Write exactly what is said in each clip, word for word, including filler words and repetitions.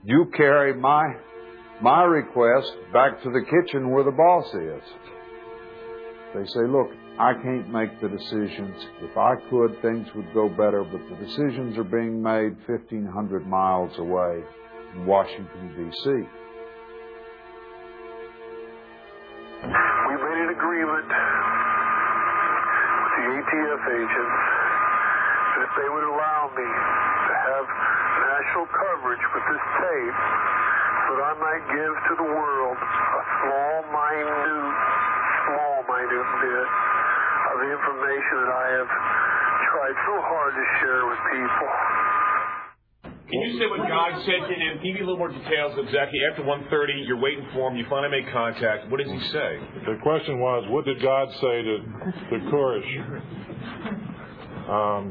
You carry my my request back to the kitchen where the boss is. They say, look, I can't make the decisions. If I could, things would go better, but the decisions are being made fifteen hundred miles away in Washington, D C We made an agreement with the A T F agents that if they would allow me to have national coverage with this tape, that I might give to the world a small, minute, small, minute bit of the information that I have tried so hard to share with people. Can you say what God said to him? Give me a little more details exactly. After one thirty, you're waiting for him. You finally make contact. What does he say? The question was, what did God say to, to Koresh? Um,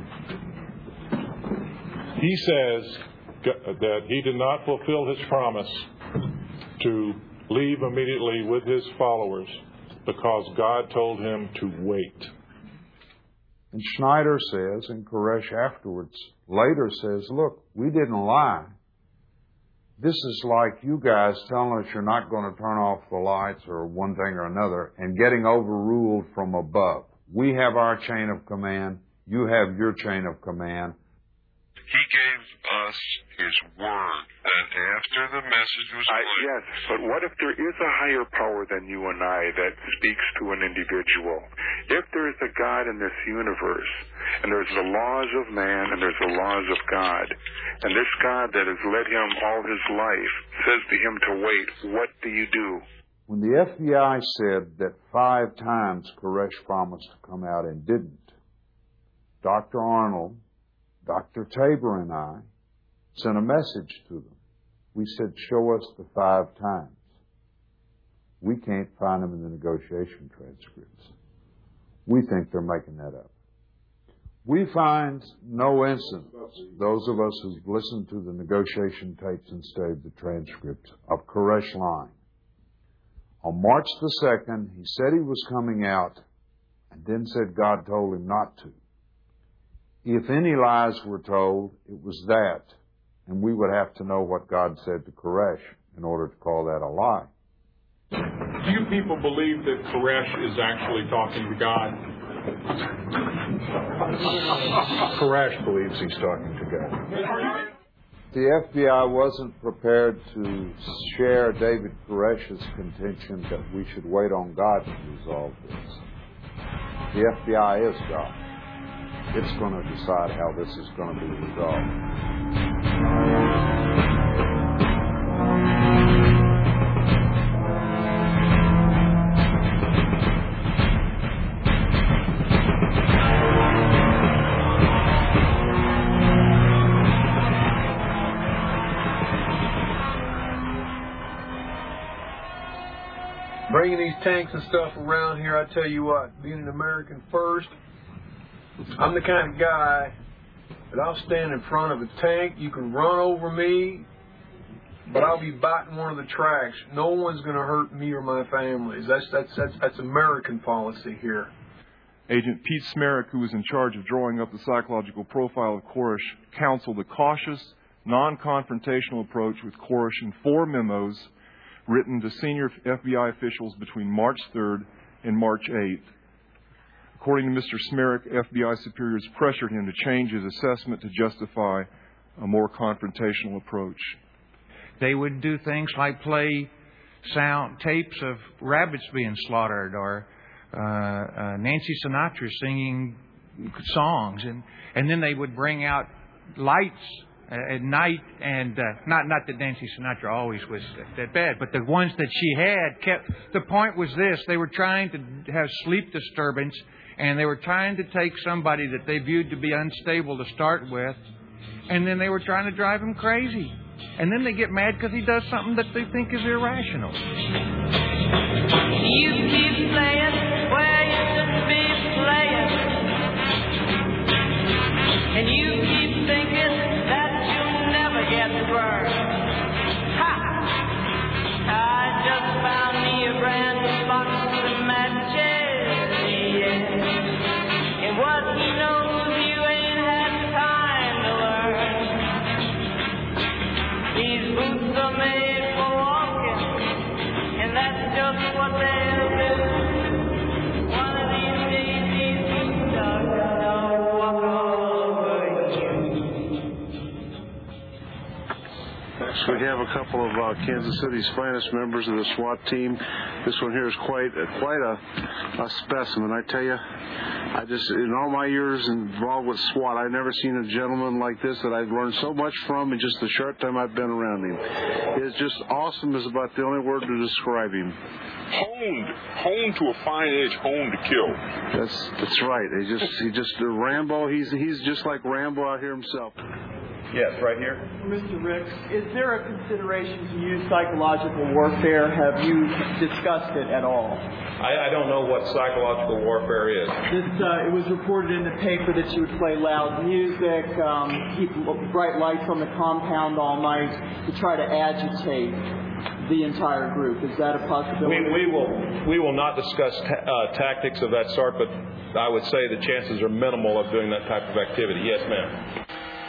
he says that he did not fulfill his promise to leave immediately with his followers because God told him to wait. And Schneider says, and Koresh afterwards later says, look, we didn't lie. This is like you guys telling us you're not going to turn off the lights or one thing or another and getting overruled from above. We have our chain of command. You have your chain of command. He gave us his word that after the message was played... I, yes, but what if there is a higher power than you and I that speaks to an individual? If there is a God in this universe, and there's the laws of man and there's the laws of God, and this God that has led him all his life says to him to wait, what do you do? When the F B I said that five times Koresh promised to come out and didn't, Doctor Arnold, Doctor Tabor and I sent a message to them. We said, show us the five times. We can't find them in the negotiation transcripts. We think they're making that up. We find no instance, those of us who've listened to the negotiation tapes and studied the transcripts, of Koresh lying. On March the second, he said he was coming out and then said God told him not to. If any lies were told, it was that. And we would have to know what God said to Koresh in order to call that a lie. Do you people believe that Koresh is actually talking to God? Koresh believes he's talking to God. The F B I wasn't prepared to share David Koresh's contention that we should wait on God to resolve this. The F B I is God. It's going to decide how this is going to be resolved. Bringing these tanks and stuff around here, I tell you what, being an American first, I'm the kind of guy that I'll stand in front of a tank. You can run over me, but I'll be biting one of the tracks. No one's going to hurt me or my families. That's that's that's that's American policy here. Agent Pete Smerek, who was in charge of drawing up the psychological profile of Koresh, counseled a cautious, non-confrontational approach with Koresh in four memos written to senior F B I officials between March third and March eighth. According to Mister Smerek, F B I superiors pressured him to change his assessment to justify a more confrontational approach. They would do things like play sound tapes of rabbits being slaughtered or uh, uh, Nancy Sinatra singing songs, and and then they would bring out lights at night, and uh, not not that Nancy Sinatra always was that bad, but the ones that she had kept. The point was this: they were trying to have sleep disturbance, and they were trying to take somebody that they viewed to be unstable to start with, and then they were trying to drive him crazy, and then they get mad because he does something that they think is irrational. You keep playing where you should be playing, and you keep thinking that you'll never get burned. Ha! I just found me a brand new box of matches, yeah. And what he knows you ain't had time to learn. These boots are made for walking, and that's just what they'll do. One of these days, these boots are gonna walk all over you. So we have a couple of uh, Kansas City's finest members of the SWAT team. This one here is quite uh, quite a, a specimen. I tell you, I just, in all my years involved with SWAT, I've never seen a gentleman like this that I've learned so much from in just the short time I've been around him. It's just awesome is about the only word to describe him. Honed, honed to a fine edge, honed to kill. That's that's right. He just he just uh, Rambo. He's he's just like Rambo out here himself. Yes, right here. Mister Ricks, is there a consideration to use psychological warfare? Have you discussed it at all? I, I don't know what psychological warfare is. This, uh, it was reported in the paper that you would play loud music, um, keep bright lights on the compound all night to try to agitate the entire group. Is that a possibility? We, we will we will not discuss ta- uh, tactics of that sort, but I would say the chances are minimal of doing that type of activity. Yes, ma'am.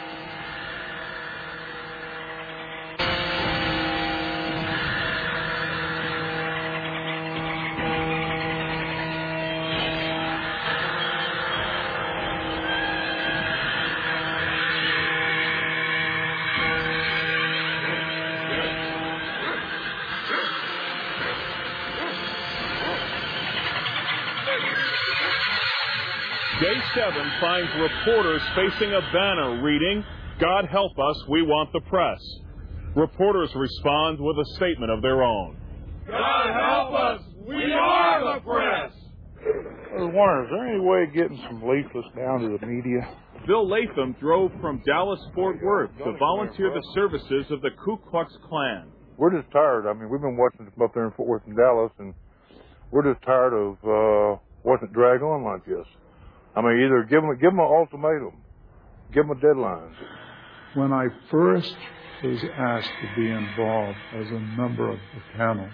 Day seven finds reporters facing a banner reading, "God help us, we want the press." Reporters respond with a statement of their own. God help us, we are the press. I was wondering, is there any way of getting some leaflets down to the media? Bill Latham drove from Dallas-Fort Worth to volunteer the services of the Ku Klux Klan. We're just tired. I mean, we've been watching them up there in Fort Worth and Dallas, and we're just tired of uh, watching it drag on like this. I mean, either give them, give them an ultimatum, give them a deadline. When I first was asked to be involved as a member of the panel,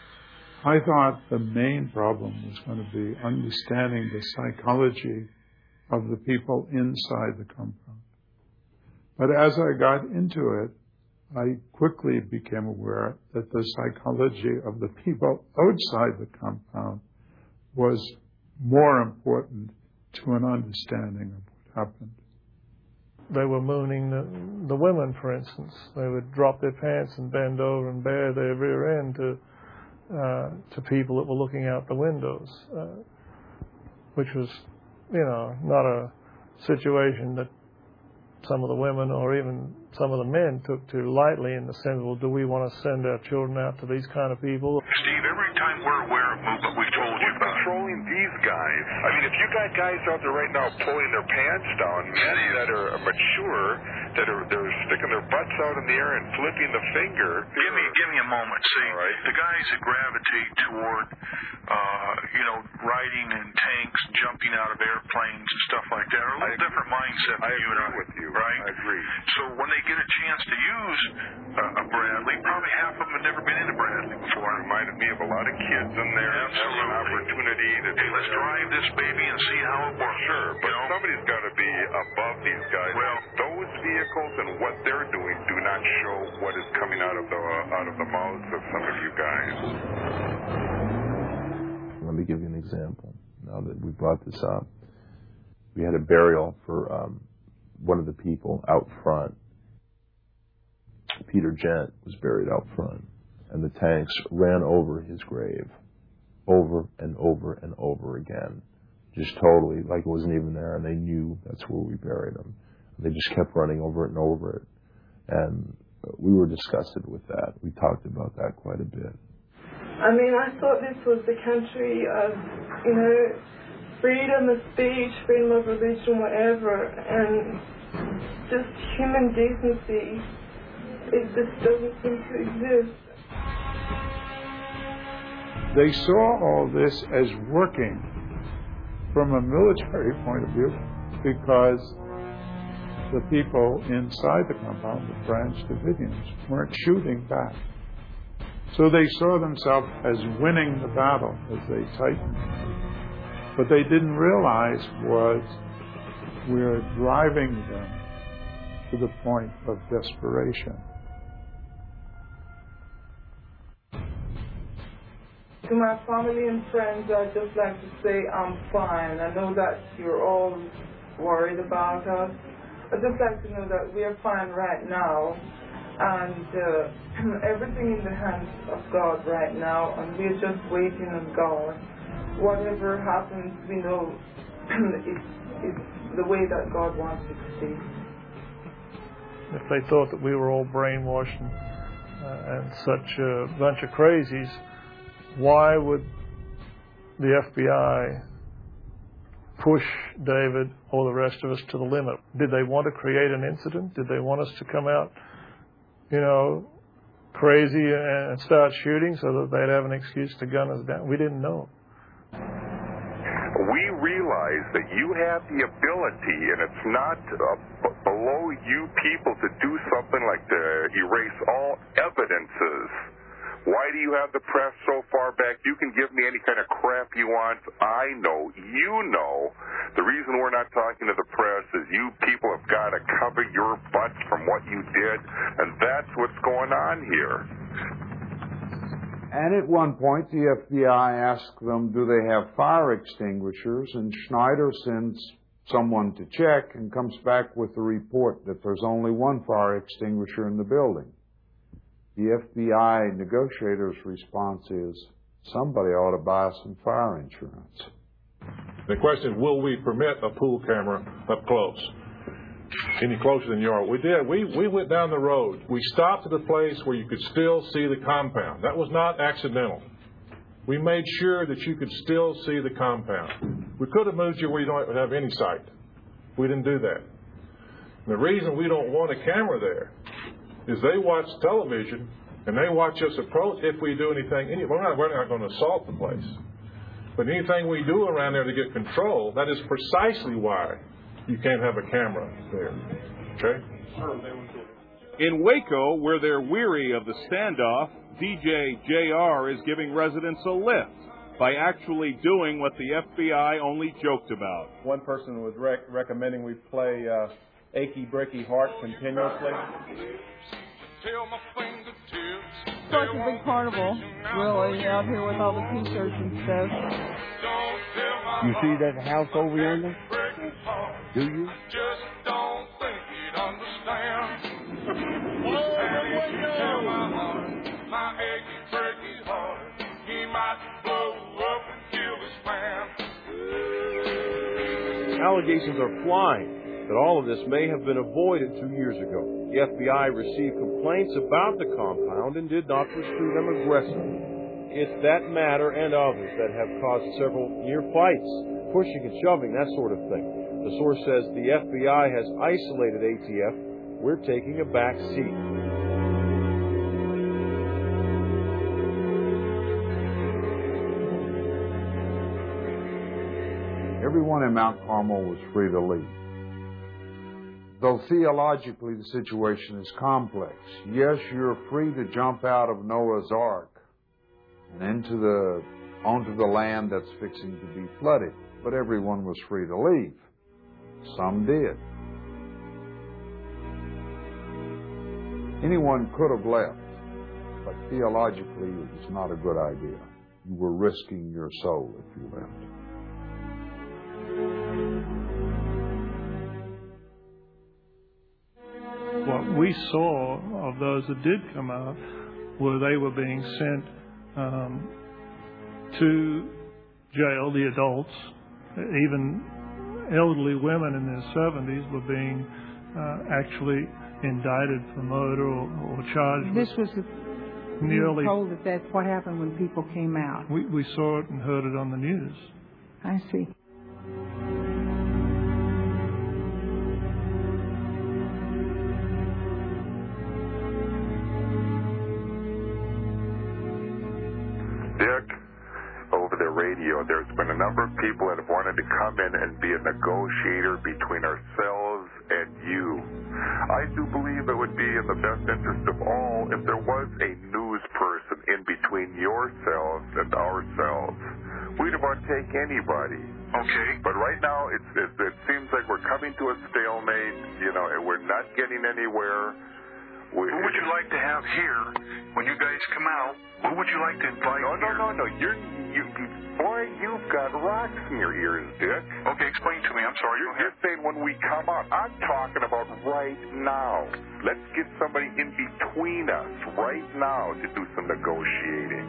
I thought the main problem was going to be understanding the psychology of the people inside the compound. But as I got into it, I quickly became aware that the psychology of the people outside the compound was more important to an understanding of what happened. They were mooning the, the women, for instance. They would drop their pants and bend over and bare their rear end to uh, to people that were looking out the windows, uh, which was, you know, not a situation that some of the women or even some of the men took too lightly in the sense, well, do we want to send our children out to these kind of people? Steve, every time we're aware of movement, we've told you about controlling these guys. I mean, if you got guys out there right now pulling their pants down, men that are mature, that are they're sticking their butts out in the air and flipping the finger. Give me, give me a moment. See, right. The guys that gravitate toward, uh, you know, riding in tanks, jumping out of airplanes and stuff like that are a little different mindset than I you and I. with you. Right? I agree. So when they get a chance to use uh, a Bradley, probably half of them have never been in a Bradley before. It reminded me of a lot of kids in there. Absolutely. An opportunity to hey, let's drive this baby and see how it works. Sure, but you know? somebody's got to be above these guys. Well, those vehicles and what they're doing do not show what is coming out of the uh, out of the mouths of some of you guys. Let me give you an example. Now that we brought this up, we had a burial for um, one of the people out front. Peter Gent was buried out front, and the tanks ran over his grave over and over and over again, just totally like it wasn't even there, and they knew that's where we buried him. They just kept running over it and over it, and we were disgusted with that. We talked about that quite a bit. I mean, I thought this was the country of, you know, freedom of speech, freedom of religion, whatever, and just human decency. It just doesn't seem to exist. They saw all this as working from a military point of view because the people inside the compound, the Branch Davidians, weren't shooting back. So they saw themselves as winning the battle as they tightened. What they didn't realize was we're driving them to the point of desperation. To my family and friends, I'd just like to say I'm fine. I know that you're all worried about us. I'd just like to know that we are fine right now, and uh, everything in the hands of God right now, and we're just waiting on God. Whatever happens, we know it's, it's the way that God wants it to be. If they thought that we were all brainwashed and, uh, and such a bunch of crazies, why would the F B I push David or the rest of us to the limit? Did they want to create an incident? Did they want us to come out, you know, crazy and start shooting so that they'd have an excuse to gun us down? We didn't know. We realize that you have the ability, and it's not uh, b- below you people to do something like to erase all evidences. Why do you have the press so far back? You can give me any kind of crap you want. I know, you know, the reason we're not talking to the press is you people have got to cover your butts from what you did, and that's what's going on here. And at one point, the F B I asked them, do they have fire extinguishers? And Schneider sends someone to check and comes back with the report that there's only one fire extinguisher in the building. The F B I negotiator's response is, somebody ought to buy some fire insurance. The question is, will we permit a pool camera up close? Any closer than you are? We did. We, we went down the road. We stopped at a place where you could still see the compound. That was not accidental. We made sure that you could still see the compound. We could have moved you where you don't have any sight. We didn't do that. And the reason we don't want a camera there is they watch television and they watch us approach if we do anything. Any, we're not, we're not going to assault the place. But anything we do around there to get control, that is precisely why you can't have a camera there. Okay? In Waco, where they're weary of the standoff, D J J R is giving residents a lift by actually doing what the F B I only joked about. One person was rec- recommending we play uh, Achy Breaky Heart continuously. It's like a big carnival, really, out here with all the t-shirts and stuff. You see that house over yonder? Do you? Just don't think he'd understand. My achy, breaky heart, he might blow up and kill his man. Allegations are flying that all of this may have been avoided two years ago. The F B I received complaints about the compound and did not pursue them aggressively. It's that matter and others that have caused several near fights, pushing and shoving, that sort of thing. The source says the F B I has isolated A T F. We're taking a back seat. Everyone in Mount Carmel was free to leave. Though theologically the situation is complex, yes, you're free to jump out of Noah's Ark and into the onto the land that's fixing to be flooded, but everyone was free to leave. Some did. Anyone could have left, but theologically it was not a good idea. You were risking your soul if you left. What we saw of those that did come out were they were being sent um, to jail, the adults, even elderly women in their seventies were being uh, actually indicted for murder or, or charged. This was the, in the you early. were told that that's what happened when people came out. We, we saw it and heard it on the news. I see. Dick, over the radio, there's been a number of people that have wanted to come in and be a negotiator between ourselves and you. I do believe it would be in the best interest of all if there was a news person in between yourselves and ourselves. We don't want to take anybody. Okay. But right now, it's, it, it seems like we're coming to a stalemate, you know, and we're not getting anywhere. We, Who would you like to have here when you guys guys come out, who would you like to invite? No, no, no, no. You're, you, boy, you've got rocks in your ears, Dick. Okay, explain to me. I'm sorry. You're, you're saying when we come out. I'm talking about right now. Let's get somebody in between us right now to do some negotiating.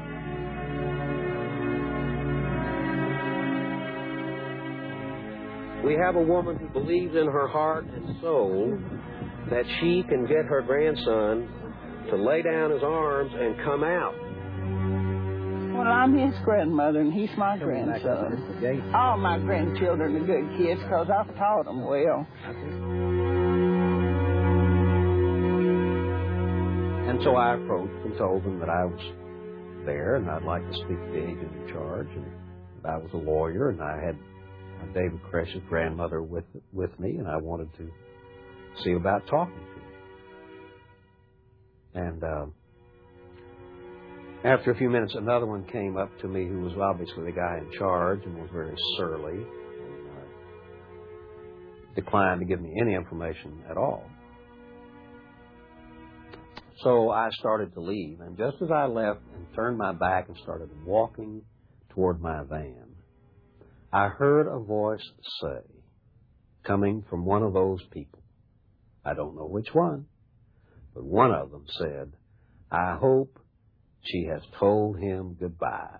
We have a woman who believes in her heart and soul that she can get her grandson to lay down his arms and come out. Well, I'm his grandmother, and he's my grandson. All my grandchildren are good kids because I've taught them well. And so I approached and told them that I was there and I'd like to speak to the agent in charge, and that I was a lawyer and I had David Koresh's grandmother with with me, and I wanted to see about talking to him. And uh, after a few minutes, another one came up to me who was obviously the guy in charge and was very surly and uh, declined to give me any information at all. So I started to leave, and just as I left and turned my back and started walking toward my van, I heard a voice say, coming from one of those people, I don't know which one, but one of them said, I hope she has told him goodbye.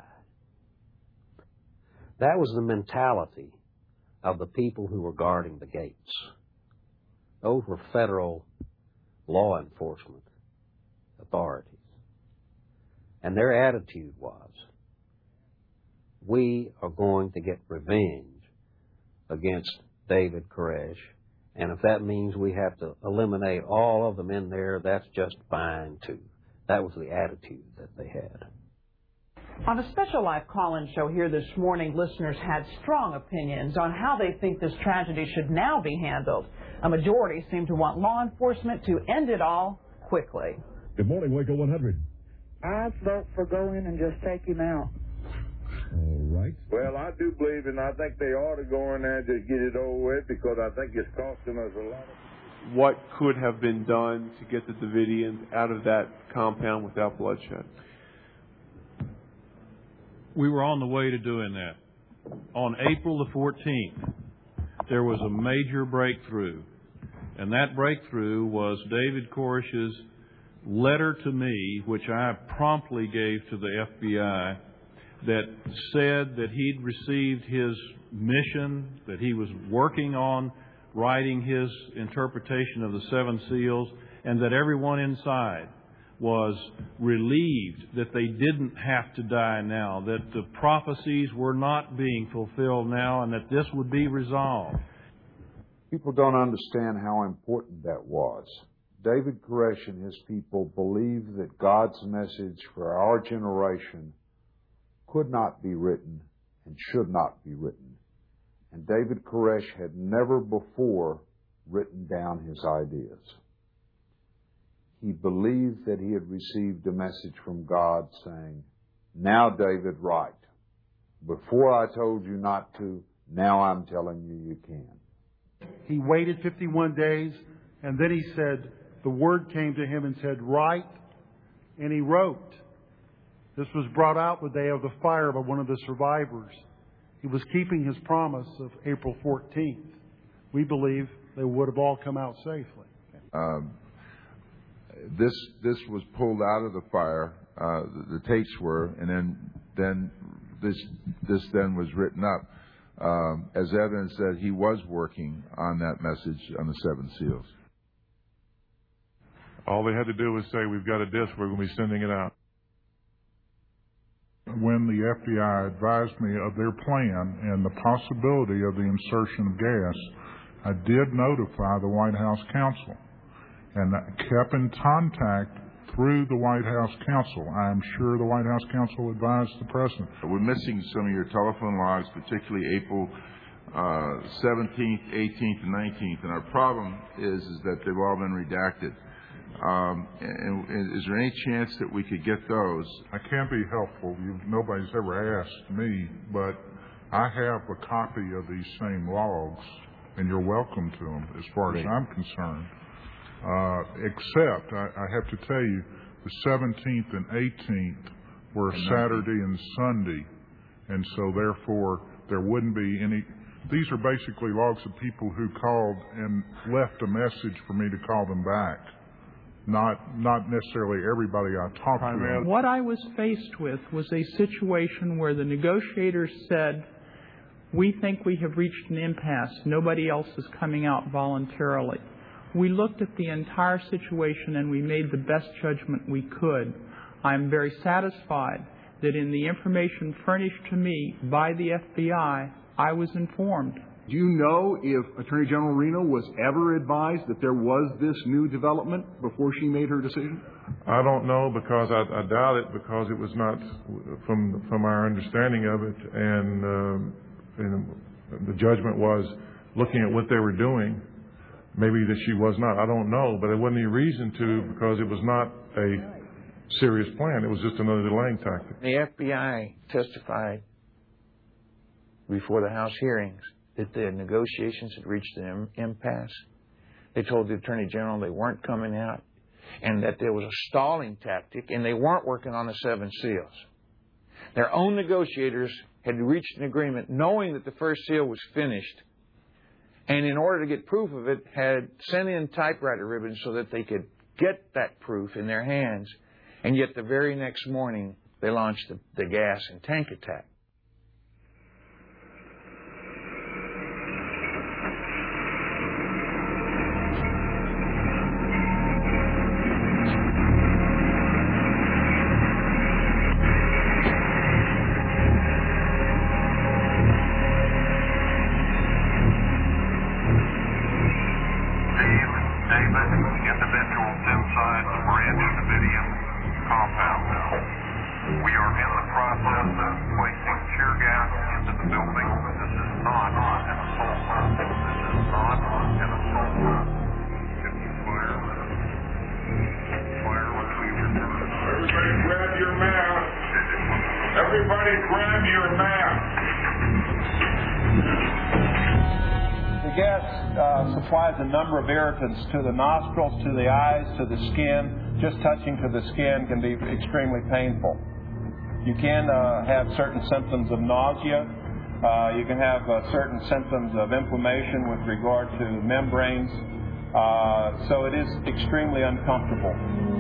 That was the mentality of the people who were guarding the gates. Those were federal law enforcement authorities. And their attitude was, we are going to get revenge against David Koresh, and if that means we have to eliminate all of them in there, that's just fine, too. That was the attitude that they had. On a Special Life call-in show here this morning, listeners had strong opinions on how they think this tragedy should now be handled. A majority seem to want law enforcement to end it all quickly. Good morning, Waco one hundred. I'd vote for go in and just take him out. All right. Well, I do believe, and I think they ought to go in there and just get it over with, because I think it's costing us a lot of... What could have been done to get the Davidians out of that compound without bloodshed? We were on the way to doing that. On April the fourteenth, there was a major breakthrough, and that breakthrough was David Koresh's letter to me, which I promptly gave to the F B I, that said that he'd received his mission, that he was working on writing his interpretation of the seven seals, and that everyone inside was relieved that they didn't have to die now, that the prophecies were not being fulfilled now, and that this would be resolved. People don't understand how important that was. David Koresh and his people believed that God's message for our generation could not be written and should not be written. And David Koresh had never before written down his ideas. He believed that he had received a message from God saying, now, David, write. Before I told you not to, now I'm telling you you can. He waited fifty-one days, and then he said, the word came to him and said, write, and he wrote. This was brought out the day of the fire by one of the survivors. He was keeping his promise of April fourteenth. We believe they would have all come out safely. Um, this this was pulled out of the fire. Uh, the, the tapes were, and then then this this then was written up um, as evidence that he was working on that message on the seven seals. All they had to do was say, we've got a disc, we're going to be sending it out. When the F B I advised me of their plan and the possibility of the insertion of gas, I did notify the White House counsel and kept in contact through the White House counsel. I'm sure the White House counsel advised the President. We're missing some of your telephone logs, particularly April uh, seventeenth, eighteenth, and nineteenth, and our problem is, is that they've all been redacted. Um, and, and is there any chance that we could get those? I can be helpful. You, nobody's ever asked me, but I have a copy of these same logs, and you're welcome to them as far as I'm concerned. Uh, except, I, I have to tell you, The seventeenth and eighteenth were Saturday and Sunday, and so therefore there wouldn't be any. These are basically logs of people who called and left a message for me to call them back. Not not necessarily everybody I talked to. What I was faced with was a situation where the negotiators said, we think we have reached an impasse. Nobody else is coming out voluntarily. We looked at the entire situation and we made the best judgment we could. I'm very satisfied that in the information furnished to me by the F B I, I was informed. Do you know if Attorney General Reno was ever advised that there was this new development before she made her decision? I don't know, because I, I doubt it, because it was not from from our understanding of it, and, um, and the judgment was looking at what they were doing. Maybe that she was not. I don't know, but there wasn't any reason to, because it was not a serious plan. It was just another delaying tactic. The F B I testified before the House hearings that the negotiations had reached an impasse. They told the Attorney General they weren't coming out, and that there was a stalling tactic, and they weren't working on the seven seals. Their own negotiators had reached an agreement knowing that the first seal was finished, and in order to get proof of it, had sent in typewriter ribbons so that they could get that proof in their hands, and yet the very next morning they launched the, the gas and tank attack. A number of irritants to the nostrils, to the eyes, to the skin. Just touching to the skin can be extremely painful. You can uh, have certain symptoms of nausea. Uh, you can have uh, certain symptoms of inflammation with regard to membranes. Uh, so it is extremely uncomfortable.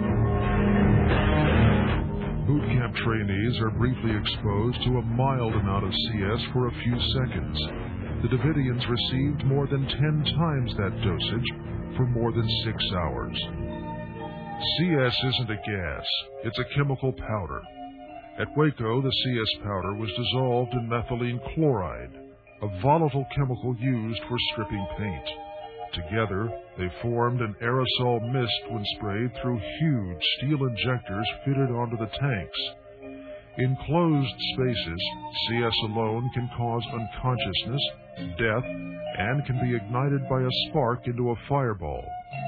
Boot camp trainees are briefly exposed to a mild amount of C S for a few seconds. The Davidians received more than ten times that dosage for more than six hours. C S isn't a gas, it's a chemical powder. At Waco, the C S powder was dissolved in methylene chloride, a volatile chemical used for stripping paint. Together, they formed an aerosol mist when sprayed through huge steel injectors fitted onto the tanks. In closed spaces, C S alone can cause unconsciousness, death, and can be ignited by a spark into a fireball.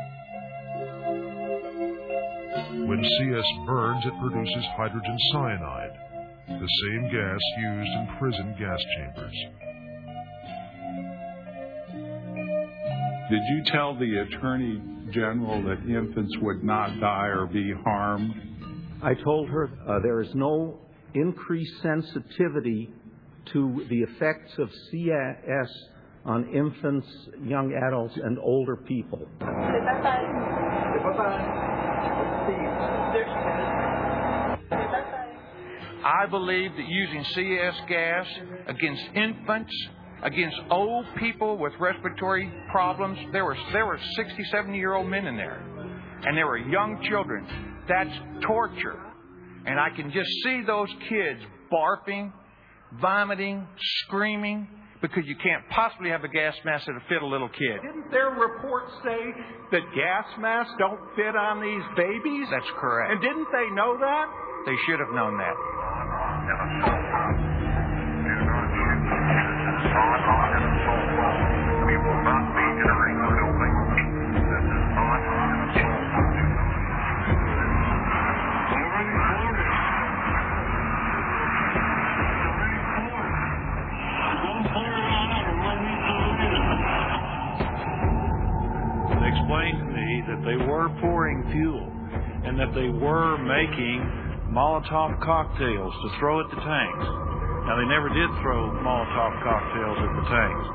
When C S burns, it produces hydrogen cyanide, the same gas used in prison gas chambers. Did you tell the Attorney General that infants would not die or be harmed? I told her uh, there is no increased sensitivity to the effects of C S on infants, young adults, and older people. I believe that using C S gas against infants, against old people with respiratory problems, there were there were sixty, seventy-year-old men in there, and there were young children. That's torture. And I can just see those kids barfing, vomiting, screaming, because you can't possibly have a gas mask that'll fit a little kid. Didn't their reports say that gas masks don't fit on these babies? That's correct. And didn't they know that? They should have known that. We will not be entering the building. This is not an assault. They explained to me that they were pouring fuel, and and that they were making Molotov cocktails to throw at the tanks. Now, they never did throw Molotov cocktails at the tanks.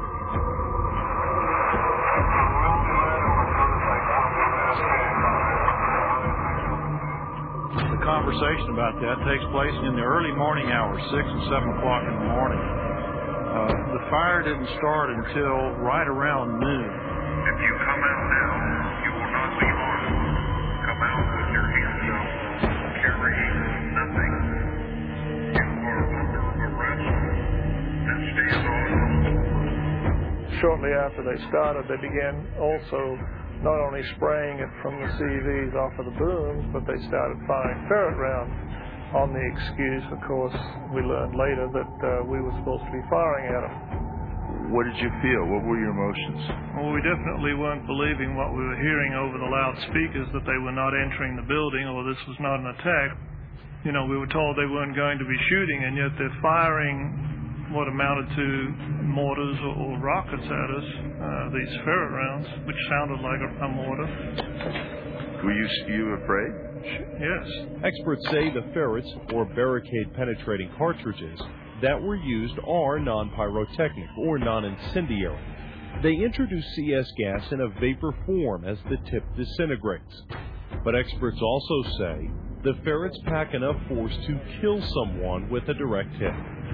The conversation about that takes place in the early morning hours, six and seven o'clock in the morning. Uh, the fire didn't start until right around noon. If you come out now, you will not be harmed. Come out with your hands up, carrying nothing. You are under arrest and stand on. Shortly after they started, they began also not only spraying it from the C Vs off of the booms, but they started firing ferret rounds on the excuse, of course, we learned later that uh, we were supposed to be firing at them. What did you feel? What were your emotions? Well, we definitely weren't believing what we were hearing over the loudspeakers, that they were not entering the building or this was not an attack. You know, we were told they weren't going to be shooting, and yet they're firing what amounted to mortars or, or rockets at us, uh, these ferret rounds, which sounded like a, a mortar. Were you, you afraid? Yes. Experts say the ferrets, or barricade-penetrating cartridges, that were used are non-pyrotechnic or non-incendiary. They introduce C S gas in a vapor form as the tip disintegrates. But experts also say the ferrets pack enough force to kill someone with a direct hit.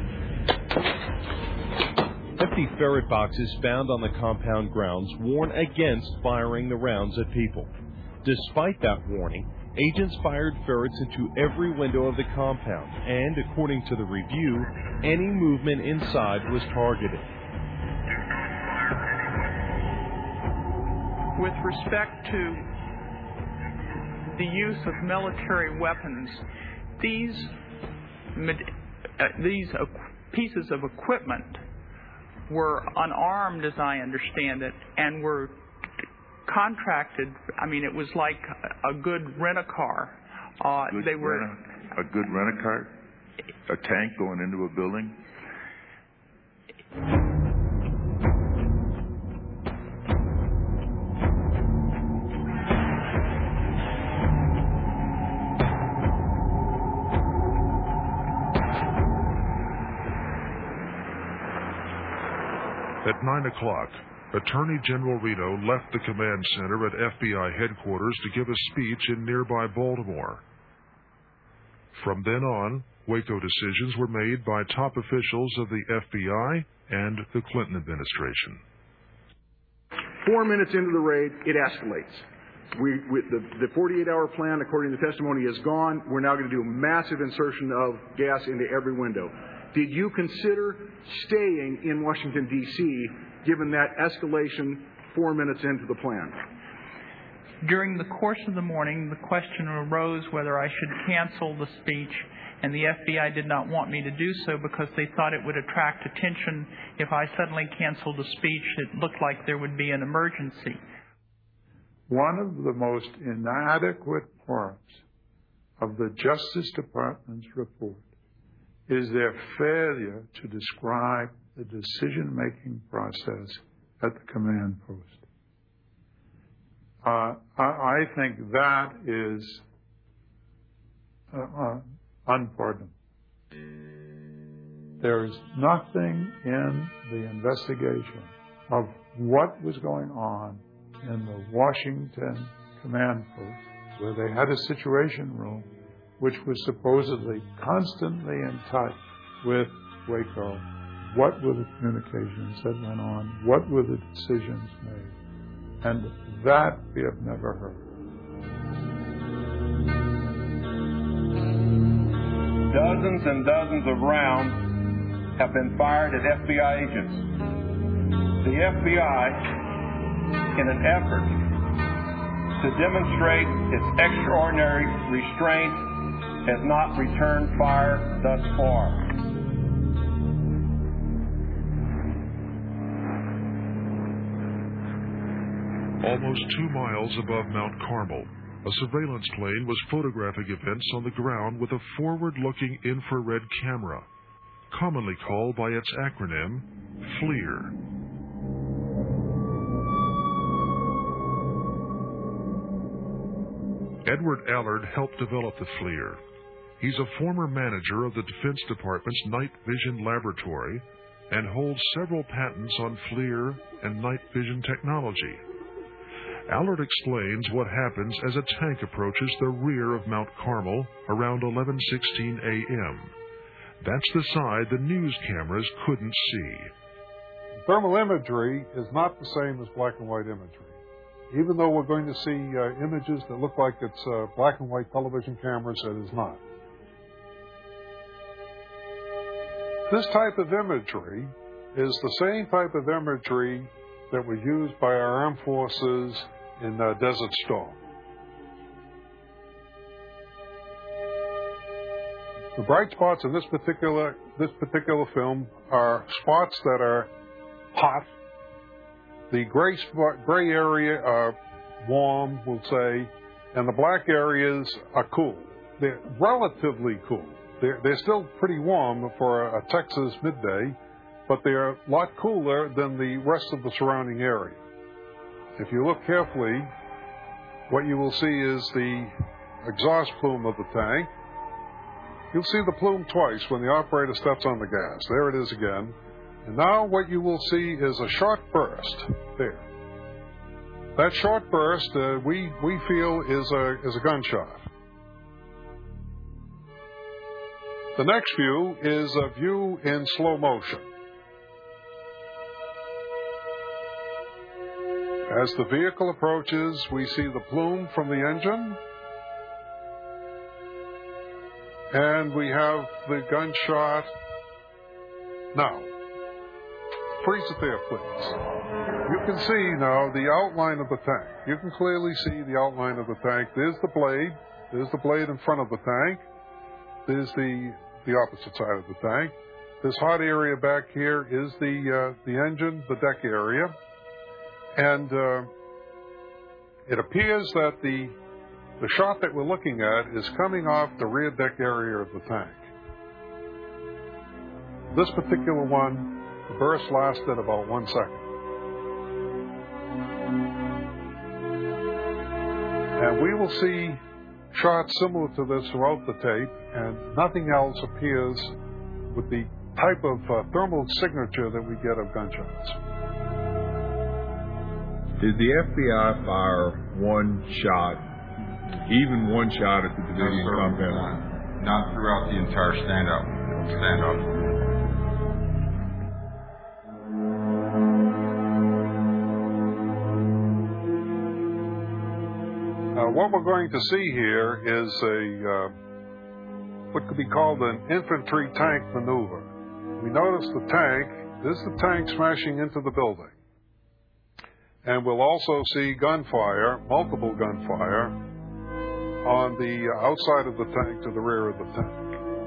Empty ferret boxes found on the compound grounds warn against firing the rounds at people. Despite that warning, agents fired ferrets into every window of the compound, and according to the review, any movement inside was targeted. With respect to the use of military weapons, these uh, these uh, pieces of equipment were unarmed, as I understand it, and were contracted. I mean, it was like a good rent-a-car. Uh, good they were rent a, a good rent-a-car, a tank going into a building. At nine o'clock, Attorney General Reno left the command center at F B I headquarters to give a speech in nearby Baltimore. From then on, Waco decisions were made by top officials of the F B I and the Clinton administration. Four minutes into the raid, it escalates. We, we, the, the forty-eight hour plan, according to the testimony, is gone. We're now going to do a massive insertion of gas into every window. Did you consider staying in Washington, D C, given that escalation four minutes into the plan? During the course of the morning, the question arose whether I should cancel the speech, and the F B I did not want me to do so because they thought it would attract attention if I suddenly canceled the speech. It looked like there would be an emergency. One of the most inadequate parts of the Justice Department's report is their failure to describe the decision-making process at the command post. Uh, I, I think that is uh, uh, unpardonable. There is nothing in the investigation of what was going on in the Washington command post, where they had a situation room which was supposedly constantly in touch with Waco. What were the communications that went on? What were the decisions made? And that we have never heard. Dozens and dozens of rounds have been fired at F B I agents. The F B I, in an effort to demonstrate its extraordinary restraint, has not returned fire thus far. Almost two miles above Mount Carmel, a surveillance plane was photographing events on the ground with a forward-looking infrared camera, commonly called by its acronym, FLIR. Edward Allard helped develop the FLIR. He's a former manager of the Defense Department's Night Vision Laboratory and holds several patents on FLIR and night vision technology. Allard explains what happens as a tank approaches the rear of Mount Carmel around eleven sixteen a m That's the side the news cameras couldn't see. Thermal imagery is not the same as black and white imagery. Even though we're going to see uh, images that look like it's uh, black and white television cameras, it is not. This type of imagery is the same type of imagery that was used by our armed forces in uh, Desert Storm. The bright spots in this particular this particular film are spots that are hot. The gray spot, gray area are warm, we'll say, and the black areas are cool. They're relatively cool. They're, they're still pretty warm for a, a Texas midday, but they're a lot cooler than the rest of the surrounding area. If you look carefully, what you will see is the exhaust plume of the tank. You'll see the plume twice when the operator steps on the gas. There it is again. And now what you will see is a short burst there. That short burst, uh, we, we feel, is a, is a gunshot. The next view is a view in slow motion. As the vehicle approaches, we see the plume from the engine, and we have the gunshot. Now, freeze it there, please. You can see now the outline of the tank. You can clearly see the outline of the tank. There's the blade. There's the blade in front of the tank. There's the the opposite side of the tank. This hot area back here is the uh, the engine, the deck area. And uh, it appears that the the shot that we're looking at is coming off the rear deck area of the tank. This particular one, the burst lasted about one second. And we will see shots similar to this throughout the tape, and nothing else appears with the type of uh, thermal signature that we get of gunshots. Did the F B I fire one shot, even one shot at the Davidian no, compound? Not throughout the entire standoff. standoff. Uh, what we're going to see here is a uh, what could be called an infantry tank maneuver. We notice the tank. This is the tank smashing into the building. And we'll also see gunfire, multiple gunfire, on the outside of the tank to the rear of the tank.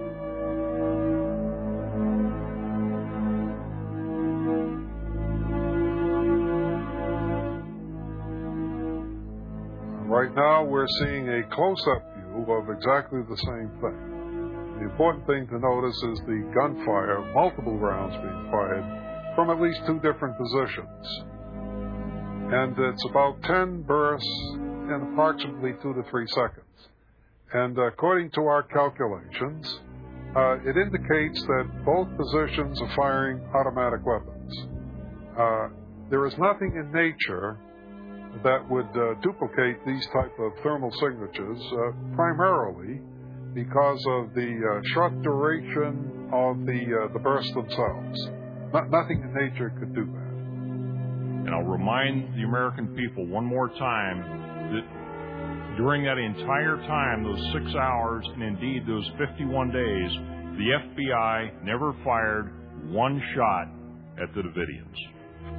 Right now we're seeing a close-up view of exactly the same thing. The important thing to notice is the gunfire, multiple rounds being fired from at least two different positions. And it's about ten bursts in approximately two to three seconds. And according to our calculations, uh, it indicates that both positions are firing automatic weapons. Uh, there is nothing in nature that would uh, duplicate these type of thermal signatures, uh, primarily because of the uh, short duration of the uh, the bursts themselves. Not, nothing in nature could do that. And I'll remind the American people one more time that during that entire time, those six hours, and indeed those fifty-one days, the F B I never fired one shot at the Davidians.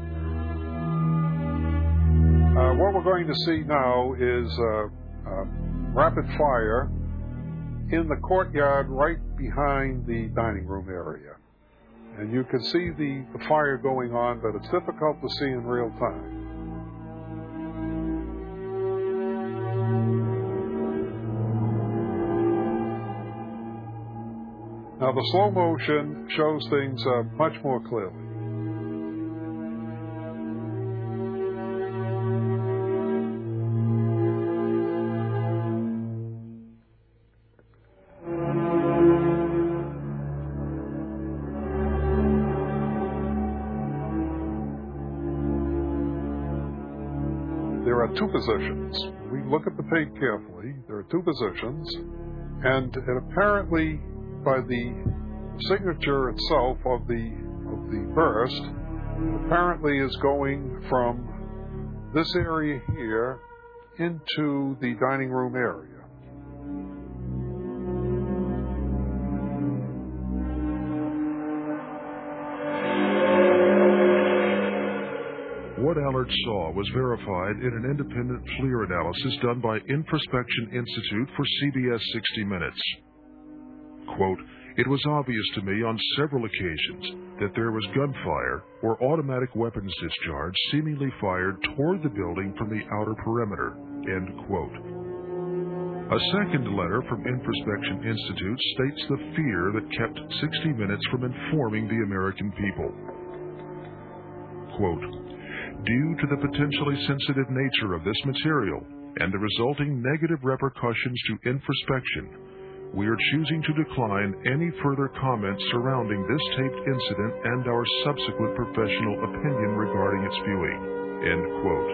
Uh, what we're going to see now is uh, uh, rapid fire in the courtyard right behind the dining room area. And you can see the, the fire going on, but it's difficult to see in real time. Now the slow motion shows things uh, much more clearly. there are two positions. We look at the tape carefully. There are two positions, and it apparently, by the signature itself of the of the burst, apparently is going from this area here into the dining room area. What Allard saw was verified in an independent FLIR analysis done by Infraspection Institute for C B S sixty minutes. Quote, "It was obvious to me on several occasions that there was gunfire or automatic weapons discharge seemingly fired toward the building from the outer perimeter." End quote. A second letter from Infraspection Institute states the fear that kept sixty minutes from informing the American people. Quote, "Due to the potentially sensitive nature of this material and the resulting negative repercussions to Infraspection, we are choosing to decline any further comments surrounding this taped incident and our subsequent professional opinion regarding its viewing." End quote.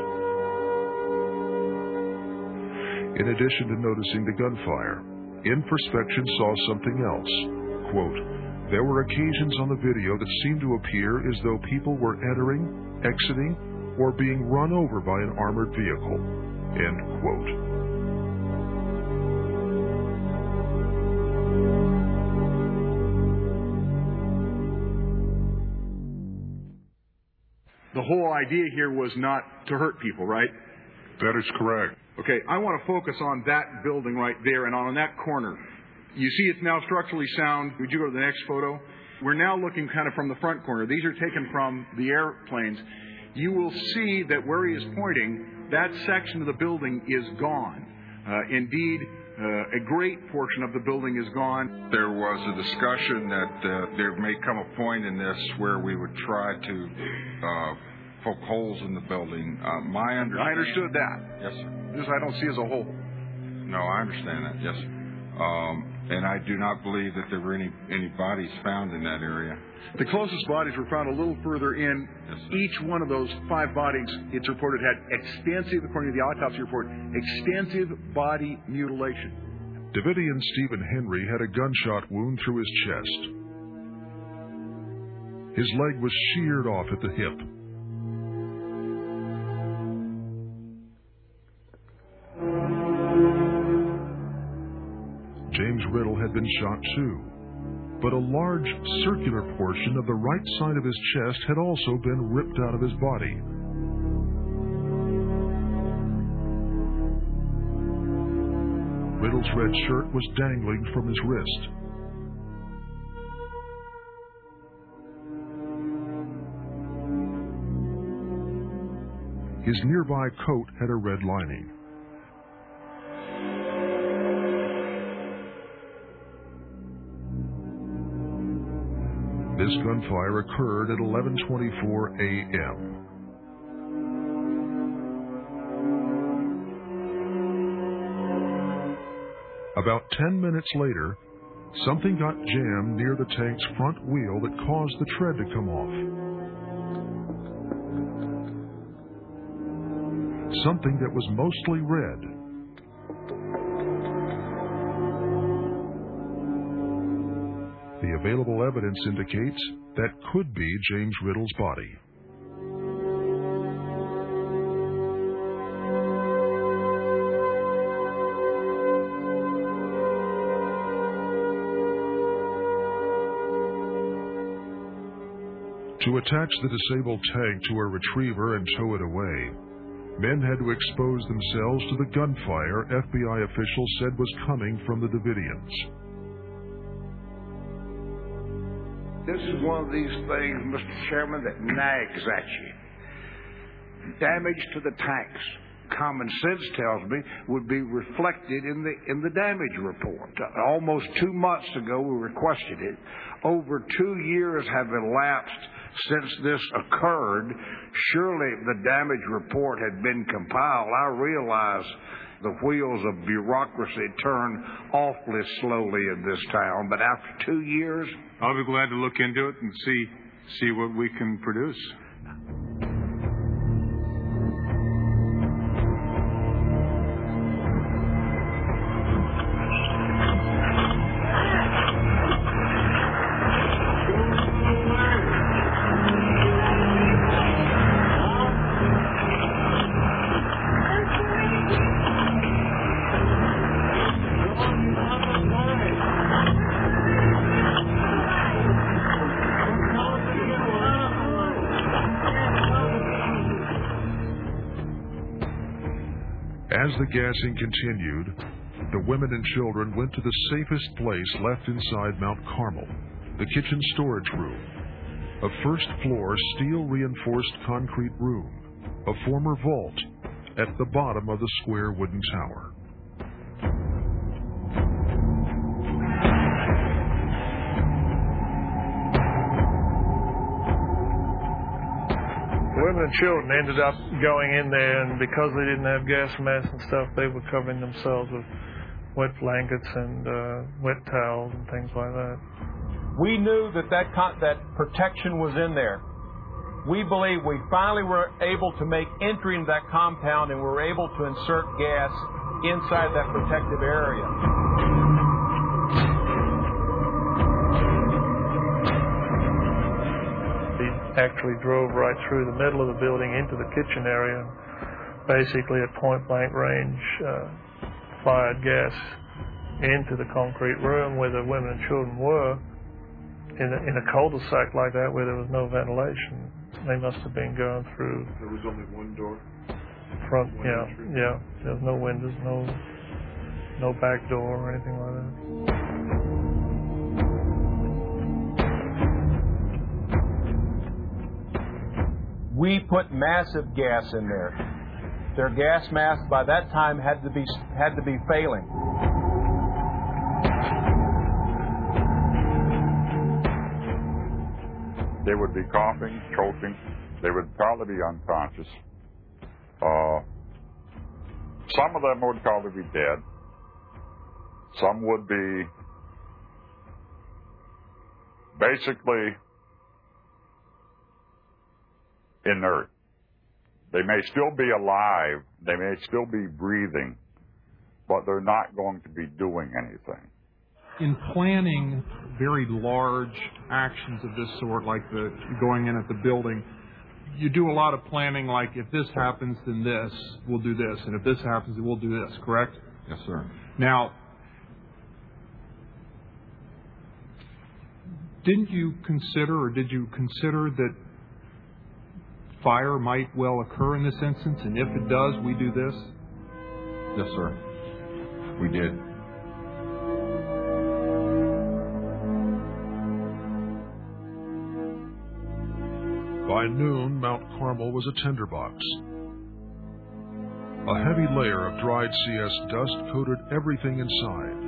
In addition to noticing the gunfire, Infraspection saw something else. Quote, "There were occasions on the video that seemed to appear as though people were entering, exiting, or being run over by an armored vehicle." End quote. The whole idea here was not to hurt people, right? That is correct. Okay, I want to focus on that building right there and on that corner. You see it's now structurally sound. Would you go to the next photo? We're now looking kind of from the front corner. These are taken from the airplanes. You will see that where he is pointing, that section of the building is gone. Uh, indeed, uh, a great portion of the building is gone. There was a discussion that uh, there may come a point in this where we would try to uh, poke holes in the building. Uh, my understanding... I understood that. Yes, sir. This I don't see as a hole. No, I understand that, yes, sir. Um, and I do not believe that there were any, any bodies found in that area. The closest bodies were found a little further in. Yes, each one of those five bodies, it's reported, had extensive, according to the autopsy report, extensive body mutilation. Davidian Stephen Henry had a gunshot wound through his chest. His leg was sheared off at the hip. James Riddle had been shot too, but a large circular portion of the right side of his chest had also been ripped out of his body. Riddle's red shirt was dangling from his wrist. His nearby coat had a red lining. This gunfire occurred at eleven twenty-four a m About ten minutes later, something got jammed near the tank's front wheel that caused the tread to come off. Something that was mostly red. The available evidence indicates that could be James Riddle's body. To attach the disabled tank to a retriever and tow it away, men had to expose themselves to the gunfire F B I officials said was coming from the Davidians. This is one of these things, Mister Chairman, that nags at you. Damage to the tanks, common sense tells me, would be reflected in the in the damage report. Almost two months ago, we requested it. Over two years have elapsed since this occurred. Surely the damage report had been compiled. I realize the wheels of bureaucracy turn awfully slowly in this town, but after two years... I'll be glad to look into it and see see what we can produce. As the gassing continued, the women and children went to the safest place left inside Mount Carmel, the kitchen storage room, a first-floor steel-reinforced concrete room, a former vault at the bottom of the square wooden tower. The women and children ended up going in there, and because they didn't have gas masks and stuff, they were covering themselves with wet blankets and uh, wet towels and things like that. We knew that that, con- that protection was in there. We believe we finally were able to make entry into that compound, and we were able to insert gas inside that protective area. He actually drove right through the middle of the building into the kitchen area, and basically at point-blank range uh, fired gas into the concrete room where the women and children were. In a, in a cul-de-sac like that where there was no ventilation, they must have been going through. There was only one door? Front, one yeah, entry? yeah. There was no windows, no, no back door or anything like that. We put massive gas in there. Their gas mask by that time had to be had to be failing. They would be coughing, choking. They would probably be unconscious. Uh, some of them would probably be dead. Some would be basically inert. They may still be alive. They may still be breathing, but they're not going to be doing anything. In planning very large actions of this sort, like the going in at the building, you do a lot of planning, like if this happens, then this, we'll do this, and if this happens, then we'll do this, correct? Yes, sir. Now, didn't you consider, or did you consider that fire might well occur in this instance, and if it does, we do this? Yes, sir. We did. By noon, Mount Carmel was a tinderbox. A heavy layer of dried C S dust coated everything inside.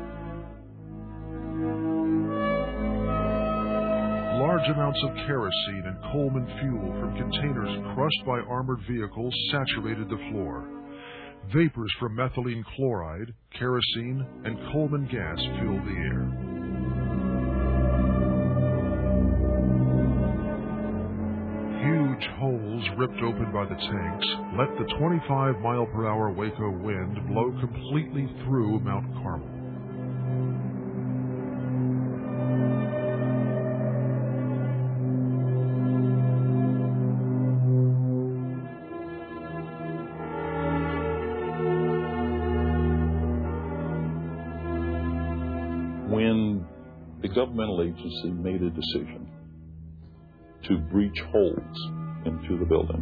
Large amounts of kerosene and Coleman fuel from containers crushed by armored vehicles saturated the floor. Vapors from methylene chloride, kerosene, and Coleman gas filled the air. Huge holes ripped open by the tanks let the twenty-five mile per hour Waco wind blow completely through Mount Carmel. When the governmental agency made a decision to breach holes into the building,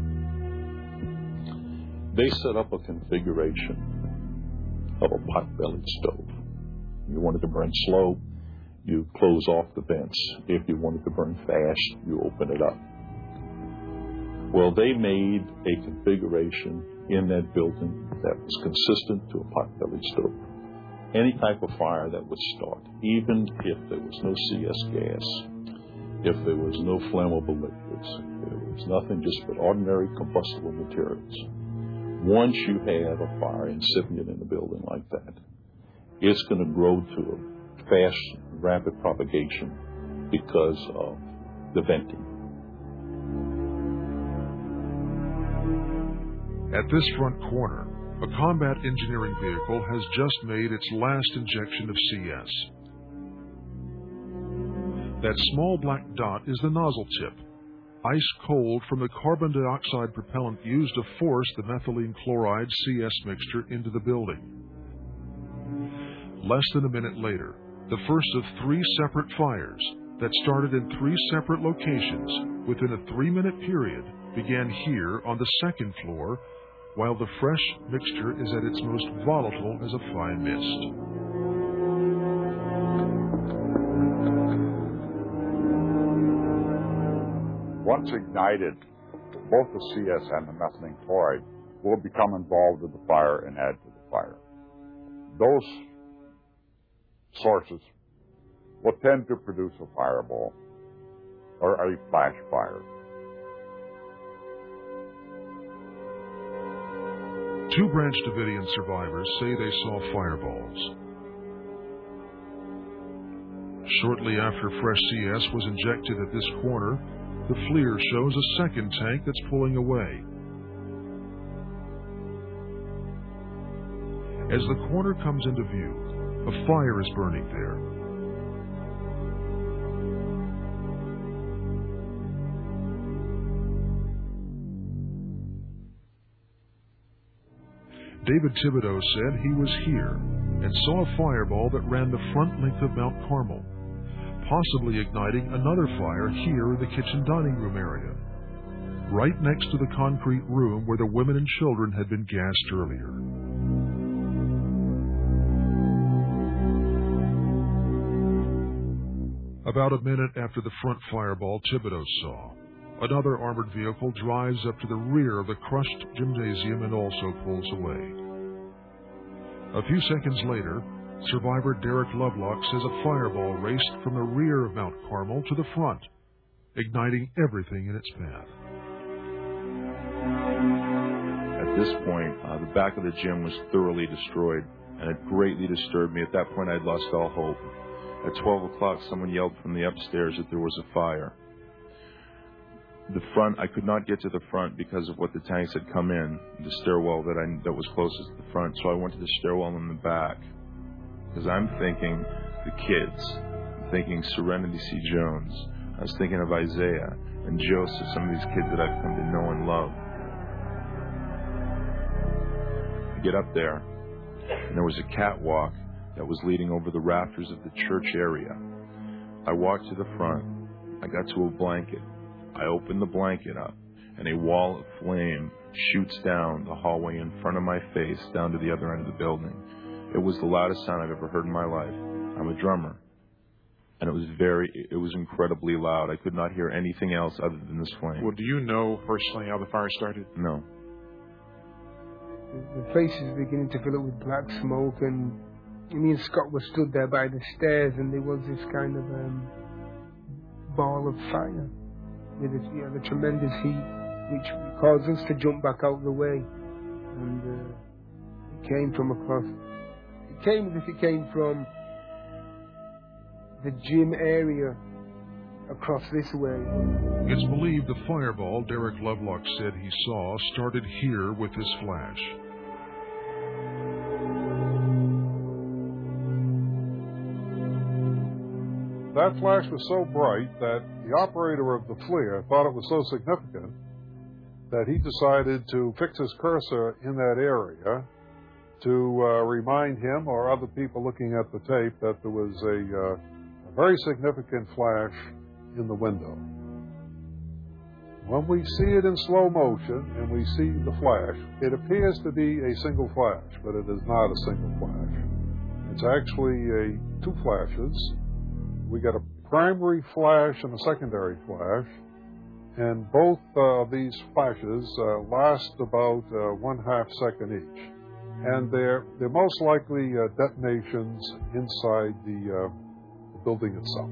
they set up a configuration of a pot-bellied stove. You wanted to burn slow, you close off the vents. If you wanted to burn fast, you open it up. Well, they made a configuration in that building that was consistent to a pot-bellied stove. Any type of fire that would start, even if there was no C S gas, if there was no flammable liquids, if there was nothing just but ordinary combustible materials. Once you have a fire incipient in a building like that, it's going to grow to a fast, rapid propagation because of the venting. At this front corner, a combat engineering vehicle has just made its last injection of C S. That small black dot is the nozzle tip, ice cold from the carbon dioxide propellant used to force the methylene chloride C S mixture into the building. Less than a minute later, the first of three separate fires that started in three separate locations within a three-minute period began here on the second floor while the fresh mixture is at its most volatile as a fine mist. Once ignited, both the C S and the methylene chloride will become involved with the fire and add to the fire. Those sources will tend to produce a fireball or a flash fire. Two Branch Davidian survivors say they saw fireballs. Shortly after fresh C S was injected at this corner, the FLIR shows a second tank that's pulling away. As the corner comes into view, a fire is burning there. David Thibodeau said he was here and saw a fireball that ran the front length of Mount Carmel, possibly igniting another fire here in the kitchen dining room area, right next to the concrete room where the women and children had been gassed earlier. About a minute after the front fireball Thibodeau saw, another armored vehicle drives up to the rear of the crushed gymnasium and also pulls away. A few seconds later, survivor Derek Lovelock says a fireball raced from the rear of Mount Carmel to the front, igniting everything in its path. At this point, uh, the back of the gym was thoroughly destroyed, and it greatly disturbed me. At that point, I'd lost all hope. At twelve o'clock, someone yelled from the upstairs that there was a fire. The front, I could not get to the front because of what the tanks had come in, the stairwell that I that was closest to the front, so I went to the stairwell in the back. Because I'm thinking the kids, I'm thinking Serenity C. Jones, I was thinking of Isaiah and Joseph, some of these kids that I've come to know and love. I get up there, and there was a catwalk that was leading over the rafters of the church area. I walked to the front, I got to a blanket, I opened the blanket up, and a wall of flame shoots down the hallway in front of my face down to the other end of the building. It was the loudest sound I've ever heard in my life. I'm a drummer. And it was very, it was incredibly loud. I could not hear anything else other than this flame. Well, do you know personally how the fire started? No. The place is beginning to fill up with black smoke, and me and Scott were stood there by the stairs, and there was this kind of um, ball of fire with a, you know, the tremendous heat, which caused us to jump back out of the way. And uh, it came from across. It came as if it came from the gym area across this way. It's believed the fireball Derek Lovelock said he saw started here with this flash. That flash was so bright that the operator of the FLIR thought it was so significant that he decided to fix his cursor in that area to uh, remind him or other people looking at the tape that there was a, uh, a very significant flash in the window. When we see it in slow motion and we see the flash, it appears to be a single flash, but it is not a single flash. It's actually a, two flashes. We got a primary flash and a secondary flash, and both uh, these flashes uh, last about uh, one half second each. And they're, they're most likely uh, detonations inside the, uh, the building itself.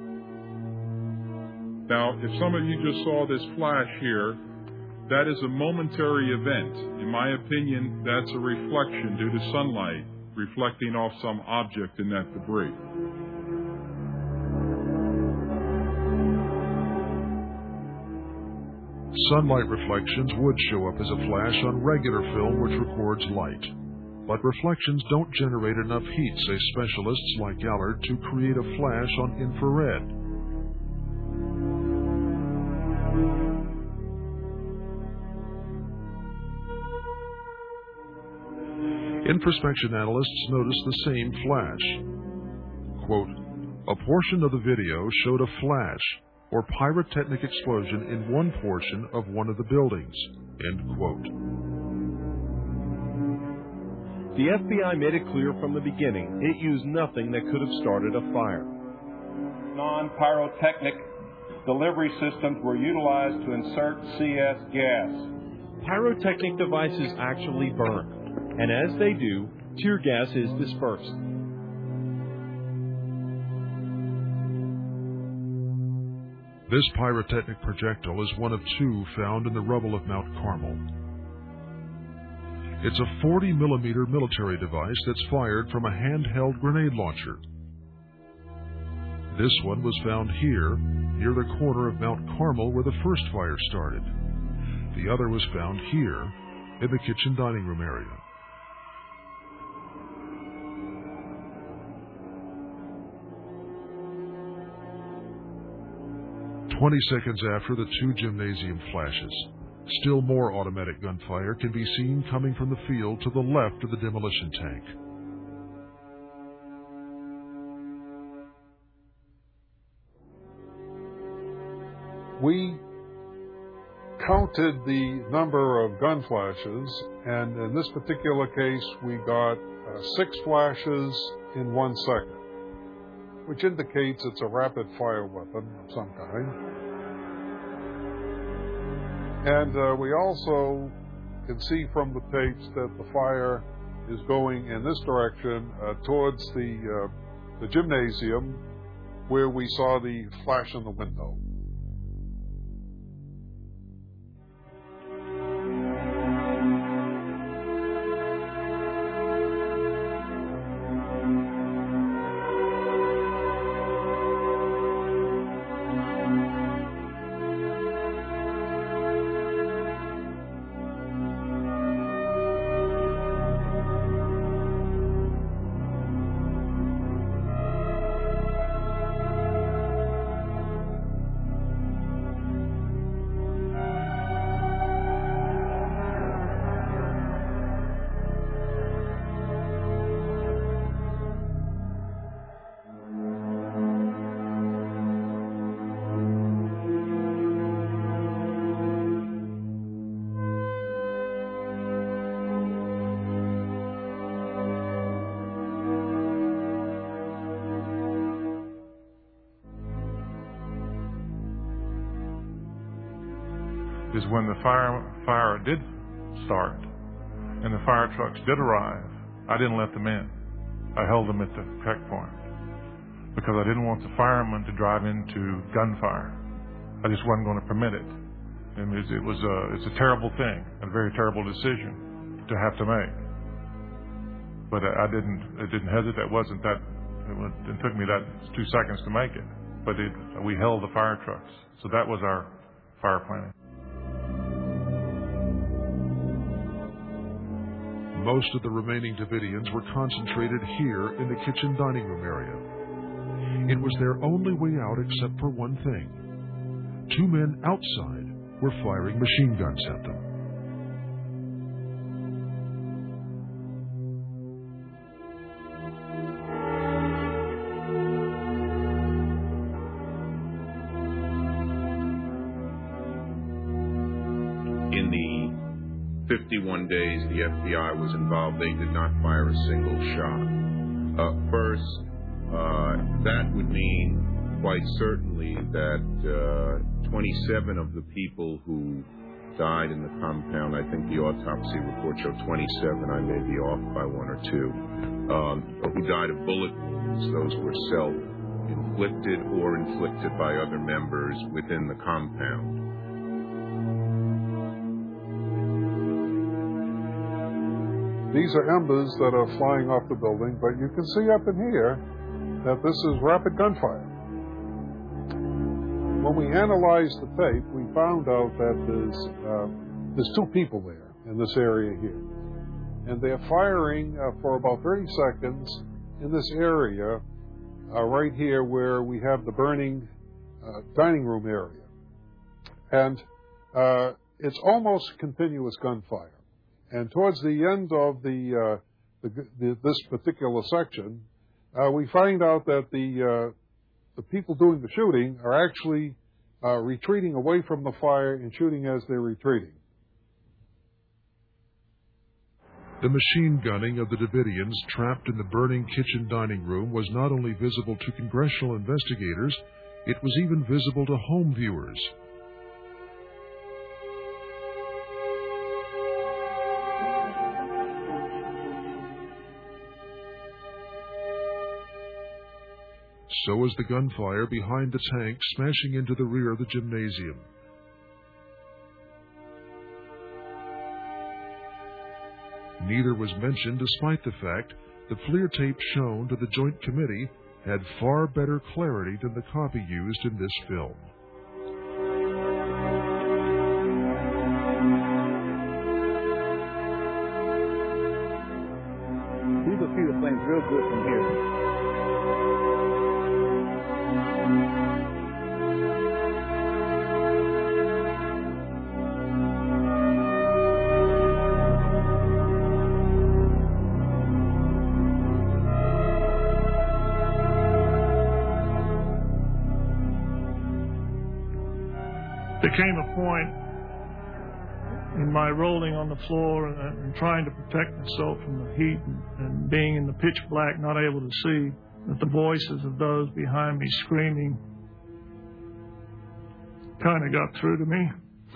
Now, if some of you just saw this flash here, that is a momentary event. In my opinion, that's a reflection due to sunlight reflecting off some object in that debris. Sunlight reflections would show up as a flash on regular film which records light. But reflections don't generate enough heat, say specialists like Allard, to create a flash on infrared. Infraspection analysts noticed the same flash. Quote, a portion of the video showed a flash or pyrotechnic explosion in one portion of one of the buildings, end quote. The F B I made it clear from the beginning it used nothing that could have started a fire. Non-pyrotechnic delivery systems were utilized to insert C S gas. Pyrotechnic devices actually burn, and as they do, tear gas is dispersed. This pyrotechnic projectile is one of two found in the rubble of Mount Carmel. It's a forty millimeter military device that's fired from a handheld grenade launcher. This one was found here, near the corner of Mount Carmel where the first fire started. The other was found here, in the kitchen dining room area. Twenty seconds after the two gymnasium flashes, still more automatic gunfire can be seen coming from the field to the left of the demolition tank. We counted the number of gun flashes, and in this particular case, we got uh, six flashes in one second, which indicates it's a rapid-fire weapon of some kind. And uh, we also can see from the tapes that the fire is going in this direction uh, towards the, uh, the gymnasium where we saw the flash in the window. Is when the fire fire did start and the fire trucks did arrive, I didn't let them in. I held them at the checkpoint because I didn't want the firemen to drive into gunfire. I just wasn't going to permit it. And it was, it was a, it's a terrible thing, a very terrible decision to have to make. But I didn't, it didn't hesitate. It wasn't that, it, was, it took me that two seconds to make it. But it, we held the fire trucks. So that was our fire planning. Most of the remaining Davidians were concentrated here in the kitchen dining room area. It was their only way out except for one thing. Two men outside were firing machine guns at them. In the fifty-one days the F B I was involved, they did not fire a single shot. Uh, first, uh, that would mean quite certainly that uh, twenty-seven of the people who died in the compound, I think the autopsy report showed twenty-seven, I may be off by one or two, um, who died of bullet wounds. Those were self-inflicted or inflicted by other members within the compound. These are embers that are flying off the building, but you can see up in here that this is rapid gunfire. When we analyzed the tape, we found out that there's, uh, there's two people there in this area here. And they're firing uh, for about thirty seconds in this area uh, right here where we have the burning uh, dining room area. And uh, it's almost continuous gunfire. And towards the end of the, uh, the, the this particular section, uh, we find out that the uh, the people doing the shooting are actually uh, retreating away from the fire and shooting as they're retreating. The machine gunning of the Davidians trapped in the burning kitchen dining room was not only visible to congressional investigators, it was even visible to home viewers. So was the gunfire behind the tank smashing into the rear of the gymnasium. Neither was mentioned despite the fact the FLIR tape shown to the Joint Committee had far better clarity than the copy used in this film. You can see the flames real good from here. There came a point in my rolling on the floor and, and trying to protect myself from the heat and, and being in the pitch black, not able to see, that the voices of those behind me screaming kind of got through to me.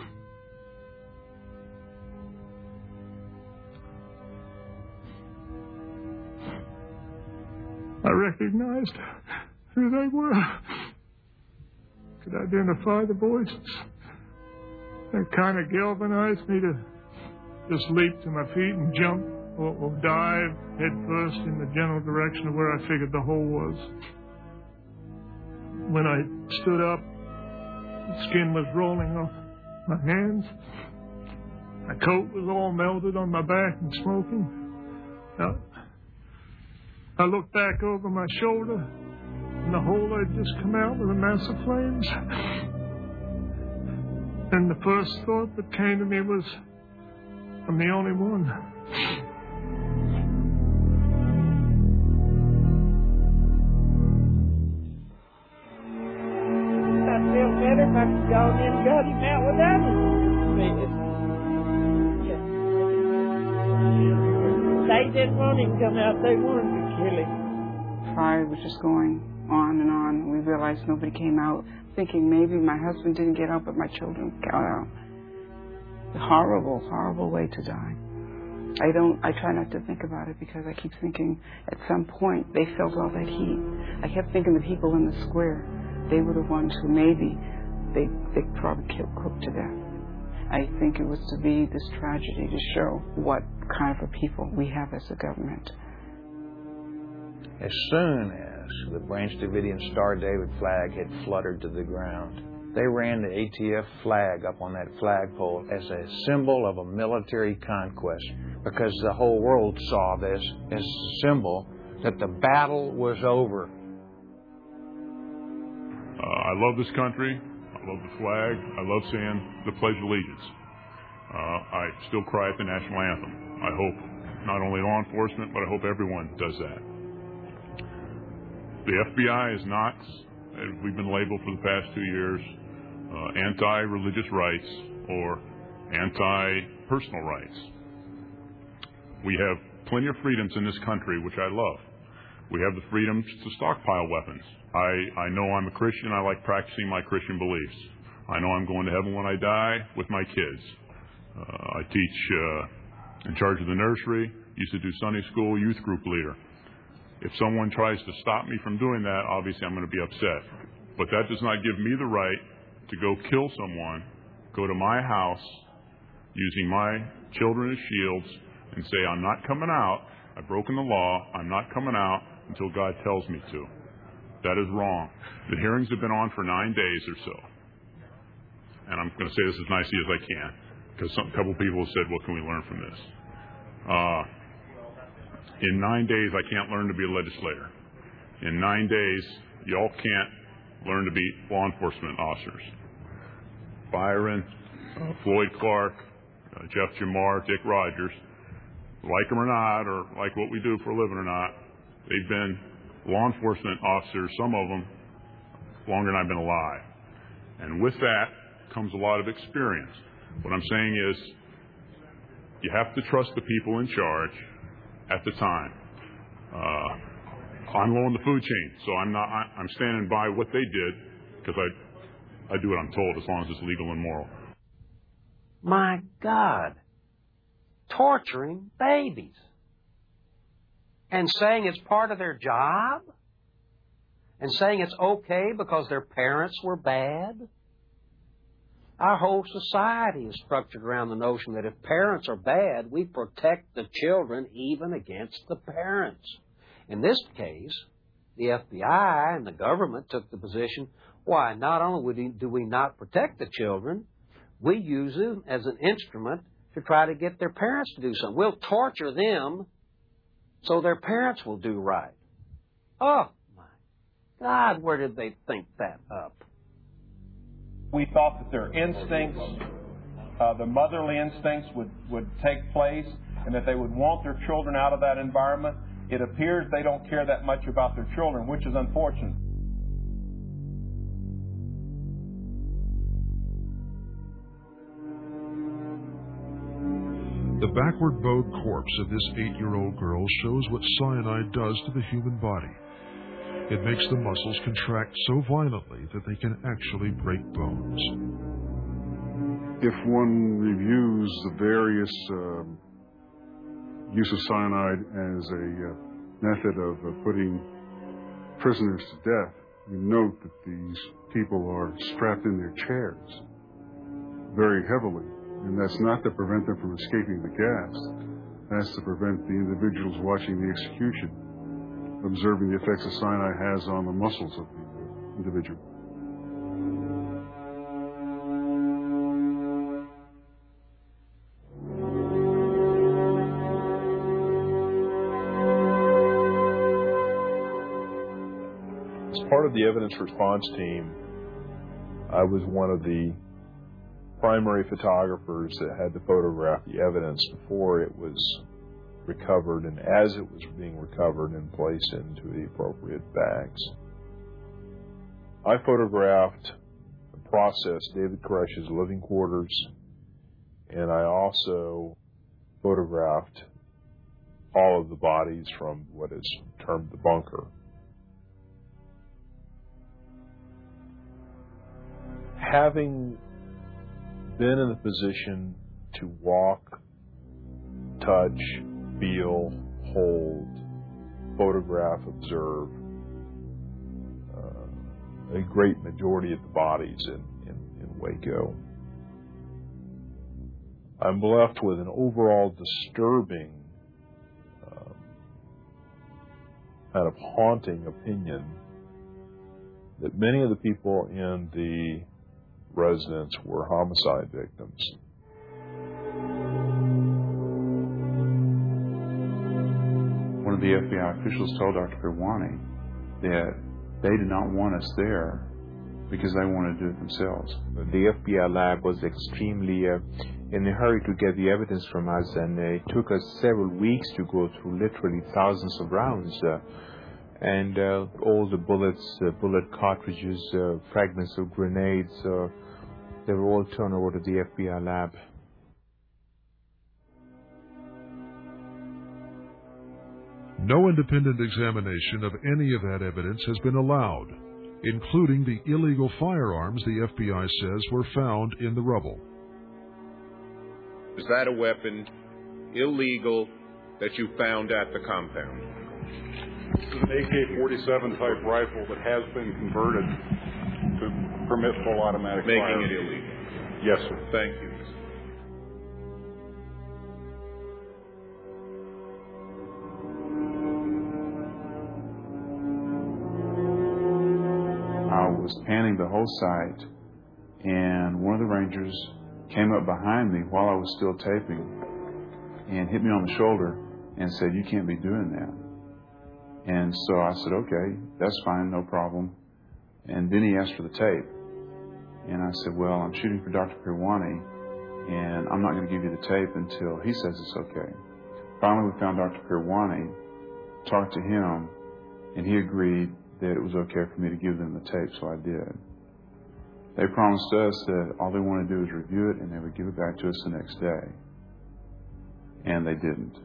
I recognized who they were. Could identify the voices. That kind of galvanized me to just leap to my feet and jump or, or dive head first in the general direction of where I figured the hole was. When I stood up, the skin was rolling off my hands. My coat was all melted on my back and smoking. Now, I looked back over my shoulder, and the hole had just come out with a mass of flames. And the first thought that came to me was, I'm the only one. I feel better if I could go in and got him out without him. They didn't want him to come out. They wanted to kill him. Fire was just going on and on. We realized nobody came out, thinking maybe my husband didn't get out, but my children got out. A horrible, horrible way to die. I don't, I try not to think about it because I keep thinking at some point they felt all that heat. I kept thinking the people in the square, they were the ones who maybe they, they probably killed, cooked to death. I think it was to be this tragedy to show what kind of a people we have as a government. As soon as the Branch Davidian Star David flag had fluttered to the ground, they ran the A T F flag up on that flagpole as a symbol of a military conquest, because the whole world saw this as a symbol that the battle was over. Uh, I love this country. I love the flag. I love saying the Pledge of Allegiance. Uh, I still cry at the national anthem. I hope not only law enforcement, but I hope everyone does that. The F B I is not, as we've been labeled for the past two years, uh, anti-religious rights or anti-personal rights. We have plenty of freedoms in this country, which I love. We have the freedoms to stockpile weapons. I, I know I'm a Christian. I like practicing my Christian beliefs. I know I'm going to heaven when I die with my kids. Uh, I teach uh, in charge of the nursery, used to do Sunday school, youth group leader. If someone tries to stop me from doing that, obviously I'm going to be upset. But that does not give me the right to go kill someone, go to my house using my children as shields and say, I'm not coming out, I've broken the law, I'm not coming out until God tells me to. That is wrong. The hearings have been on for nine days or so. And I'm going to say this as nicely as I can, because some, a couple people have said, what can we learn from this? Uh, in nine days, I can't learn to be a legislator. In nine days, y'all can't learn to be law enforcement officers. Byron, uh, Floyd Clark, uh, Jeff Jamar, Dick Rogers, like them or not, or like what we do for a living or not, they've been law enforcement officers, some of them, longer than I've been alive. And with that comes a lot of experience. What I'm saying is, You have to trust the people in charge at the time. Uh, I'm low in the food chain, so I'm not. I, I'm standing by what they did because I, I do what I'm told as long as it's legal and moral. My God, torturing babies and saying it's part of their job and saying it's okay because their parents were bad. Our whole society is structured around the notion that if parents are bad, we protect the children even against the parents. In this case, the F B I and the government took the position, why, not only do we not protect the children, we use them as an instrument to try to get their parents to do something. We'll torture them so their parents will do right. Oh, my God, where did they think that up? We thought that their instincts, uh, the motherly instincts would, would take place and that they would want their children out of that environment. It appears they don't care that much about their children, which is unfortunate. The backward-bowed corpse of this eight-year-old girl shows what cyanide does to the human body. It makes the muscles contract so violently that they can actually break bones. If one reviews the various uh, use of cyanide as a uh, method of uh, putting prisoners to death, you note that these people are strapped in their chairs very heavily. And that's not to prevent them from escaping the gas. That's to prevent the individuals watching the execution observing the effects that cyanide has on the muscles of the individual. As part of the evidence response team, I was one of the primary photographers that had to photograph the evidence before it was recovered and as it was being recovered and placed into the appropriate bags. I photographed and processed David Koresh's living quarters, and I also photographed all of the bodies from what is termed the bunker. Having been in the position to walk, touch, feel, hold, photograph, observe uh, a great majority of the bodies in, in, in Waco, I'm left with an overall disturbing, um, kind of haunting opinion that many of the people in the residence were homicide victims. One of the F B I officials told Doctor Pirwani that they did not want us there because they wanted to do it themselves. The F B I lab was extremely uh, in a hurry to get the evidence from us, and uh, it took us several weeks to go through literally thousands of rounds. Uh, and uh, all the bullets, uh, bullet cartridges, uh, fragments of grenades, uh, they were all turned over to the F B I lab. No independent examination of any of that evidence has been allowed, including the illegal firearms the F B I says were found in the rubble. Is that a weapon illegal that you found at the compound? This is an A K forty-seven type rifle that has been converted to permit full automatic Making fire. it illegal? Yes, sir. Thank you. I was panning the whole site, and one of the rangers came up behind me while I was still taping and hit me on the shoulder and said, "You can't be doing that." And so I said, "Okay, that's fine, no problem." And then he asked for the tape. And I said, "Well, I'm shooting for Doctor Pirwani, and I'm not going to give you the tape until he says it's okay." Finally, we found Doctor Pirwani, talked to him, and he agreed that it was okay for me to give them the tape, so I did. They promised us that all they wanted to do was review it, and they would give it back to us the next day. and they didn't.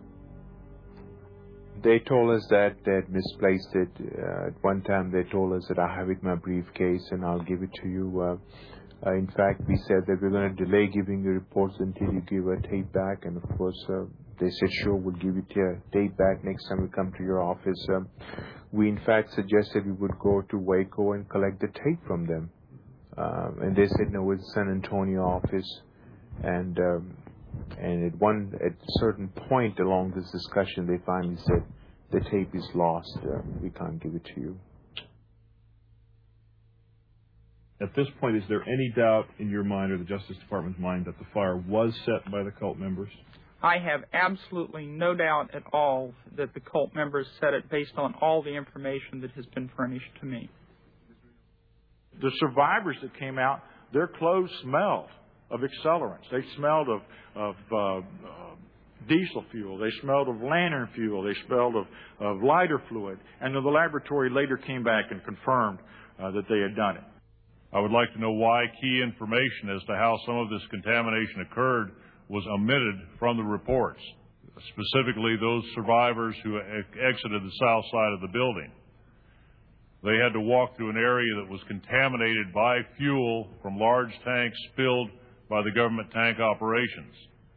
They told us that they had misplaced it. Uh, at one time, they told us that I have it in my briefcase and I'll give it to you. Uh, uh, in fact, we said that we're going to delay giving you reports until you give a tape back. And of course, uh, they said, sure, we'll give you a tape back next time we come to your office. Um, we, in fact, suggested we would go to Waco and collect the tape from them. Um, and they said, no, it's the San Antonio office. And um, and at one at a certain point along this discussion, they finally said, the tape is lost. Uh, we can't give it to you. At this point, is there any doubt in your mind or the Justice Department's mind that the fire was set by the cult members? I have absolutely no doubt at all that the cult members set it based on all the information that has been furnished to me. The survivors that came out, their clothes smelled of accelerants. They smelled of, of uh, uh, diesel fuel. They smelled of lantern fuel. They smelled of, of lighter fluid. And the laboratory later came back and confirmed uh, that they had done it. I would like to know why key information as to how some of this contamination occurred was omitted from the reports, specifically those survivors who exited the south side of the building. They had to walk through an area that was contaminated by fuel from large tanks spilled by the government tank operations.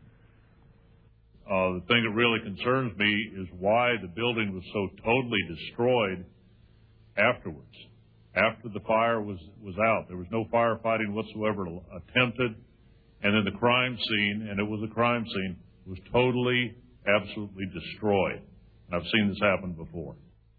Uh, the thing that really concerns me is why the building was so totally destroyed afterwards, after the fire was, was out. There was no firefighting whatsoever attempted, and then the crime scene, and it was a crime scene, was totally, absolutely destroyed. And I've seen this happen before.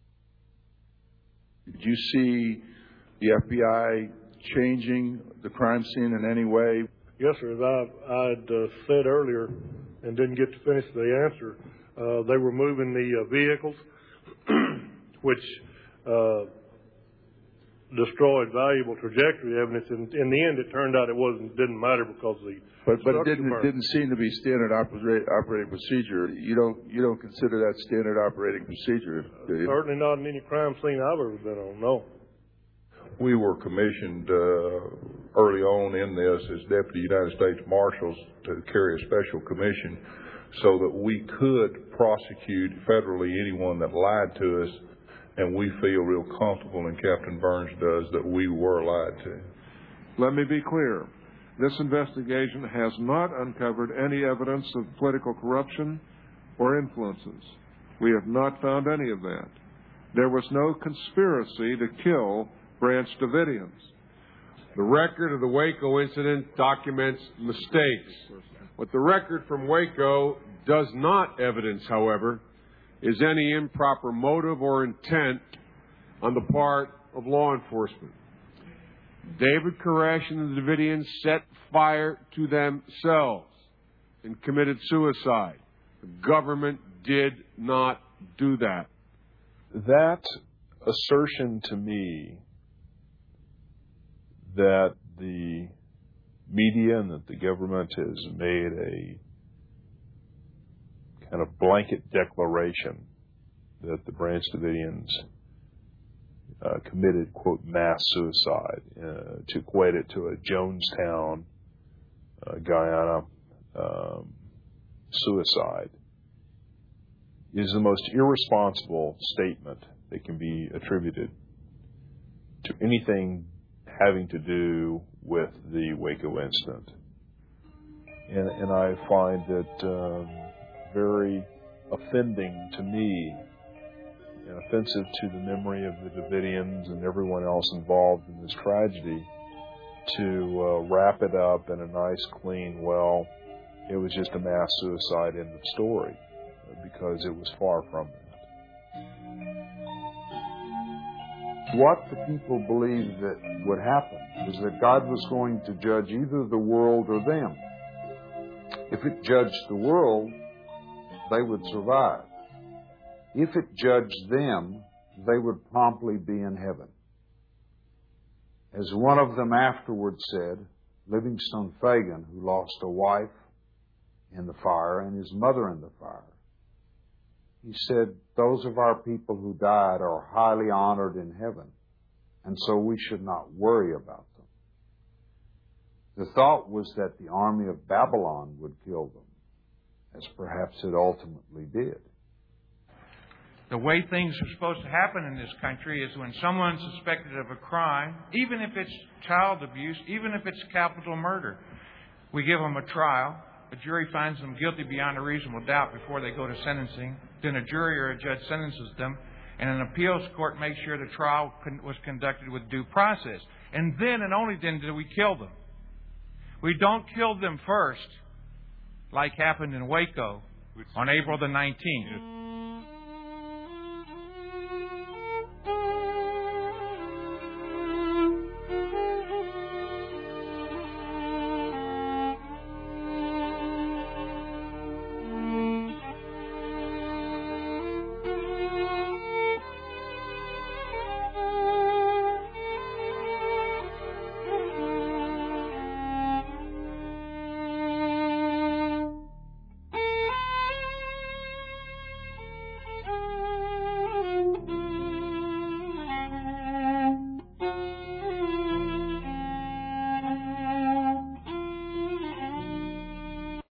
Did you see the F B I changing the crime scene in any way? Yes, sir. As I, I'd uh, said earlier and didn't get to finish the answer, uh, they were moving the uh, vehicles, which uh, destroyed valuable trajectory evidence. And in the end, it turned out it wasn't didn't matter because the but but it didn't it didn't seem to be standard operate, operating procedure. You don't you don't consider that standard operating procedure, do you? Certainly not in any crime scene I've ever been on. No. We were commissioned uh, early on in this as Deputy United States Marshals to carry a special commission so that we could prosecute federally anyone that lied to us, and we feel real comfortable, and Captain Burns does, that we were lied to. Let me be clear. This investigation has not uncovered any evidence of political corruption or influences. We have not found any of that. There was no conspiracy to kill Branch Davidians. The record of the Waco incident documents mistakes. What the record from Waco does not evidence, however, is any improper motive or intent on the part of law enforcement. David Koresh and the Davidians set fire to themselves and committed suicide. The government did not do that. That assertion to me that the media and that the government has made a kind of blanket declaration that the Branch Davidians uh, committed, quote, mass suicide, uh, to equate it to a Jonestown, uh, Guyana um, suicide, is the most irresponsible statement that can be attributed to anything having to do with the Waco incident. And, and I find it um, very offending to me and offensive to the memory of the Davidians and everyone else involved in this tragedy to uh, wrap it up in a nice, clean, well, it was just a mass suicide, end of story, because it was far from that. What the people believed that would happen is that God was going to judge either the world or them. If it judged the world, they would survive. If it judged them, they would promptly be in heaven. As one of them afterwards said, Livingstone Fagan, who lost a wife in the fire and his mother in the fire, he said, those of our people who died are highly honored in heaven, and so we should not worry about them. The thought was that the army of Babylon would kill them, as perhaps it ultimately did. The way things are supposed to happen in this country is when someone's suspected of a crime, even if it's child abuse, even if it's capital murder, we give them a trial. A jury finds them guilty beyond a reasonable doubt before they go to sentencing. Then a jury or a judge sentences them, and an appeals court makes sure the trial con- was conducted with due process. And then and only then do we kill them. We don't kill them first, like happened in Waco on April the nineteenth.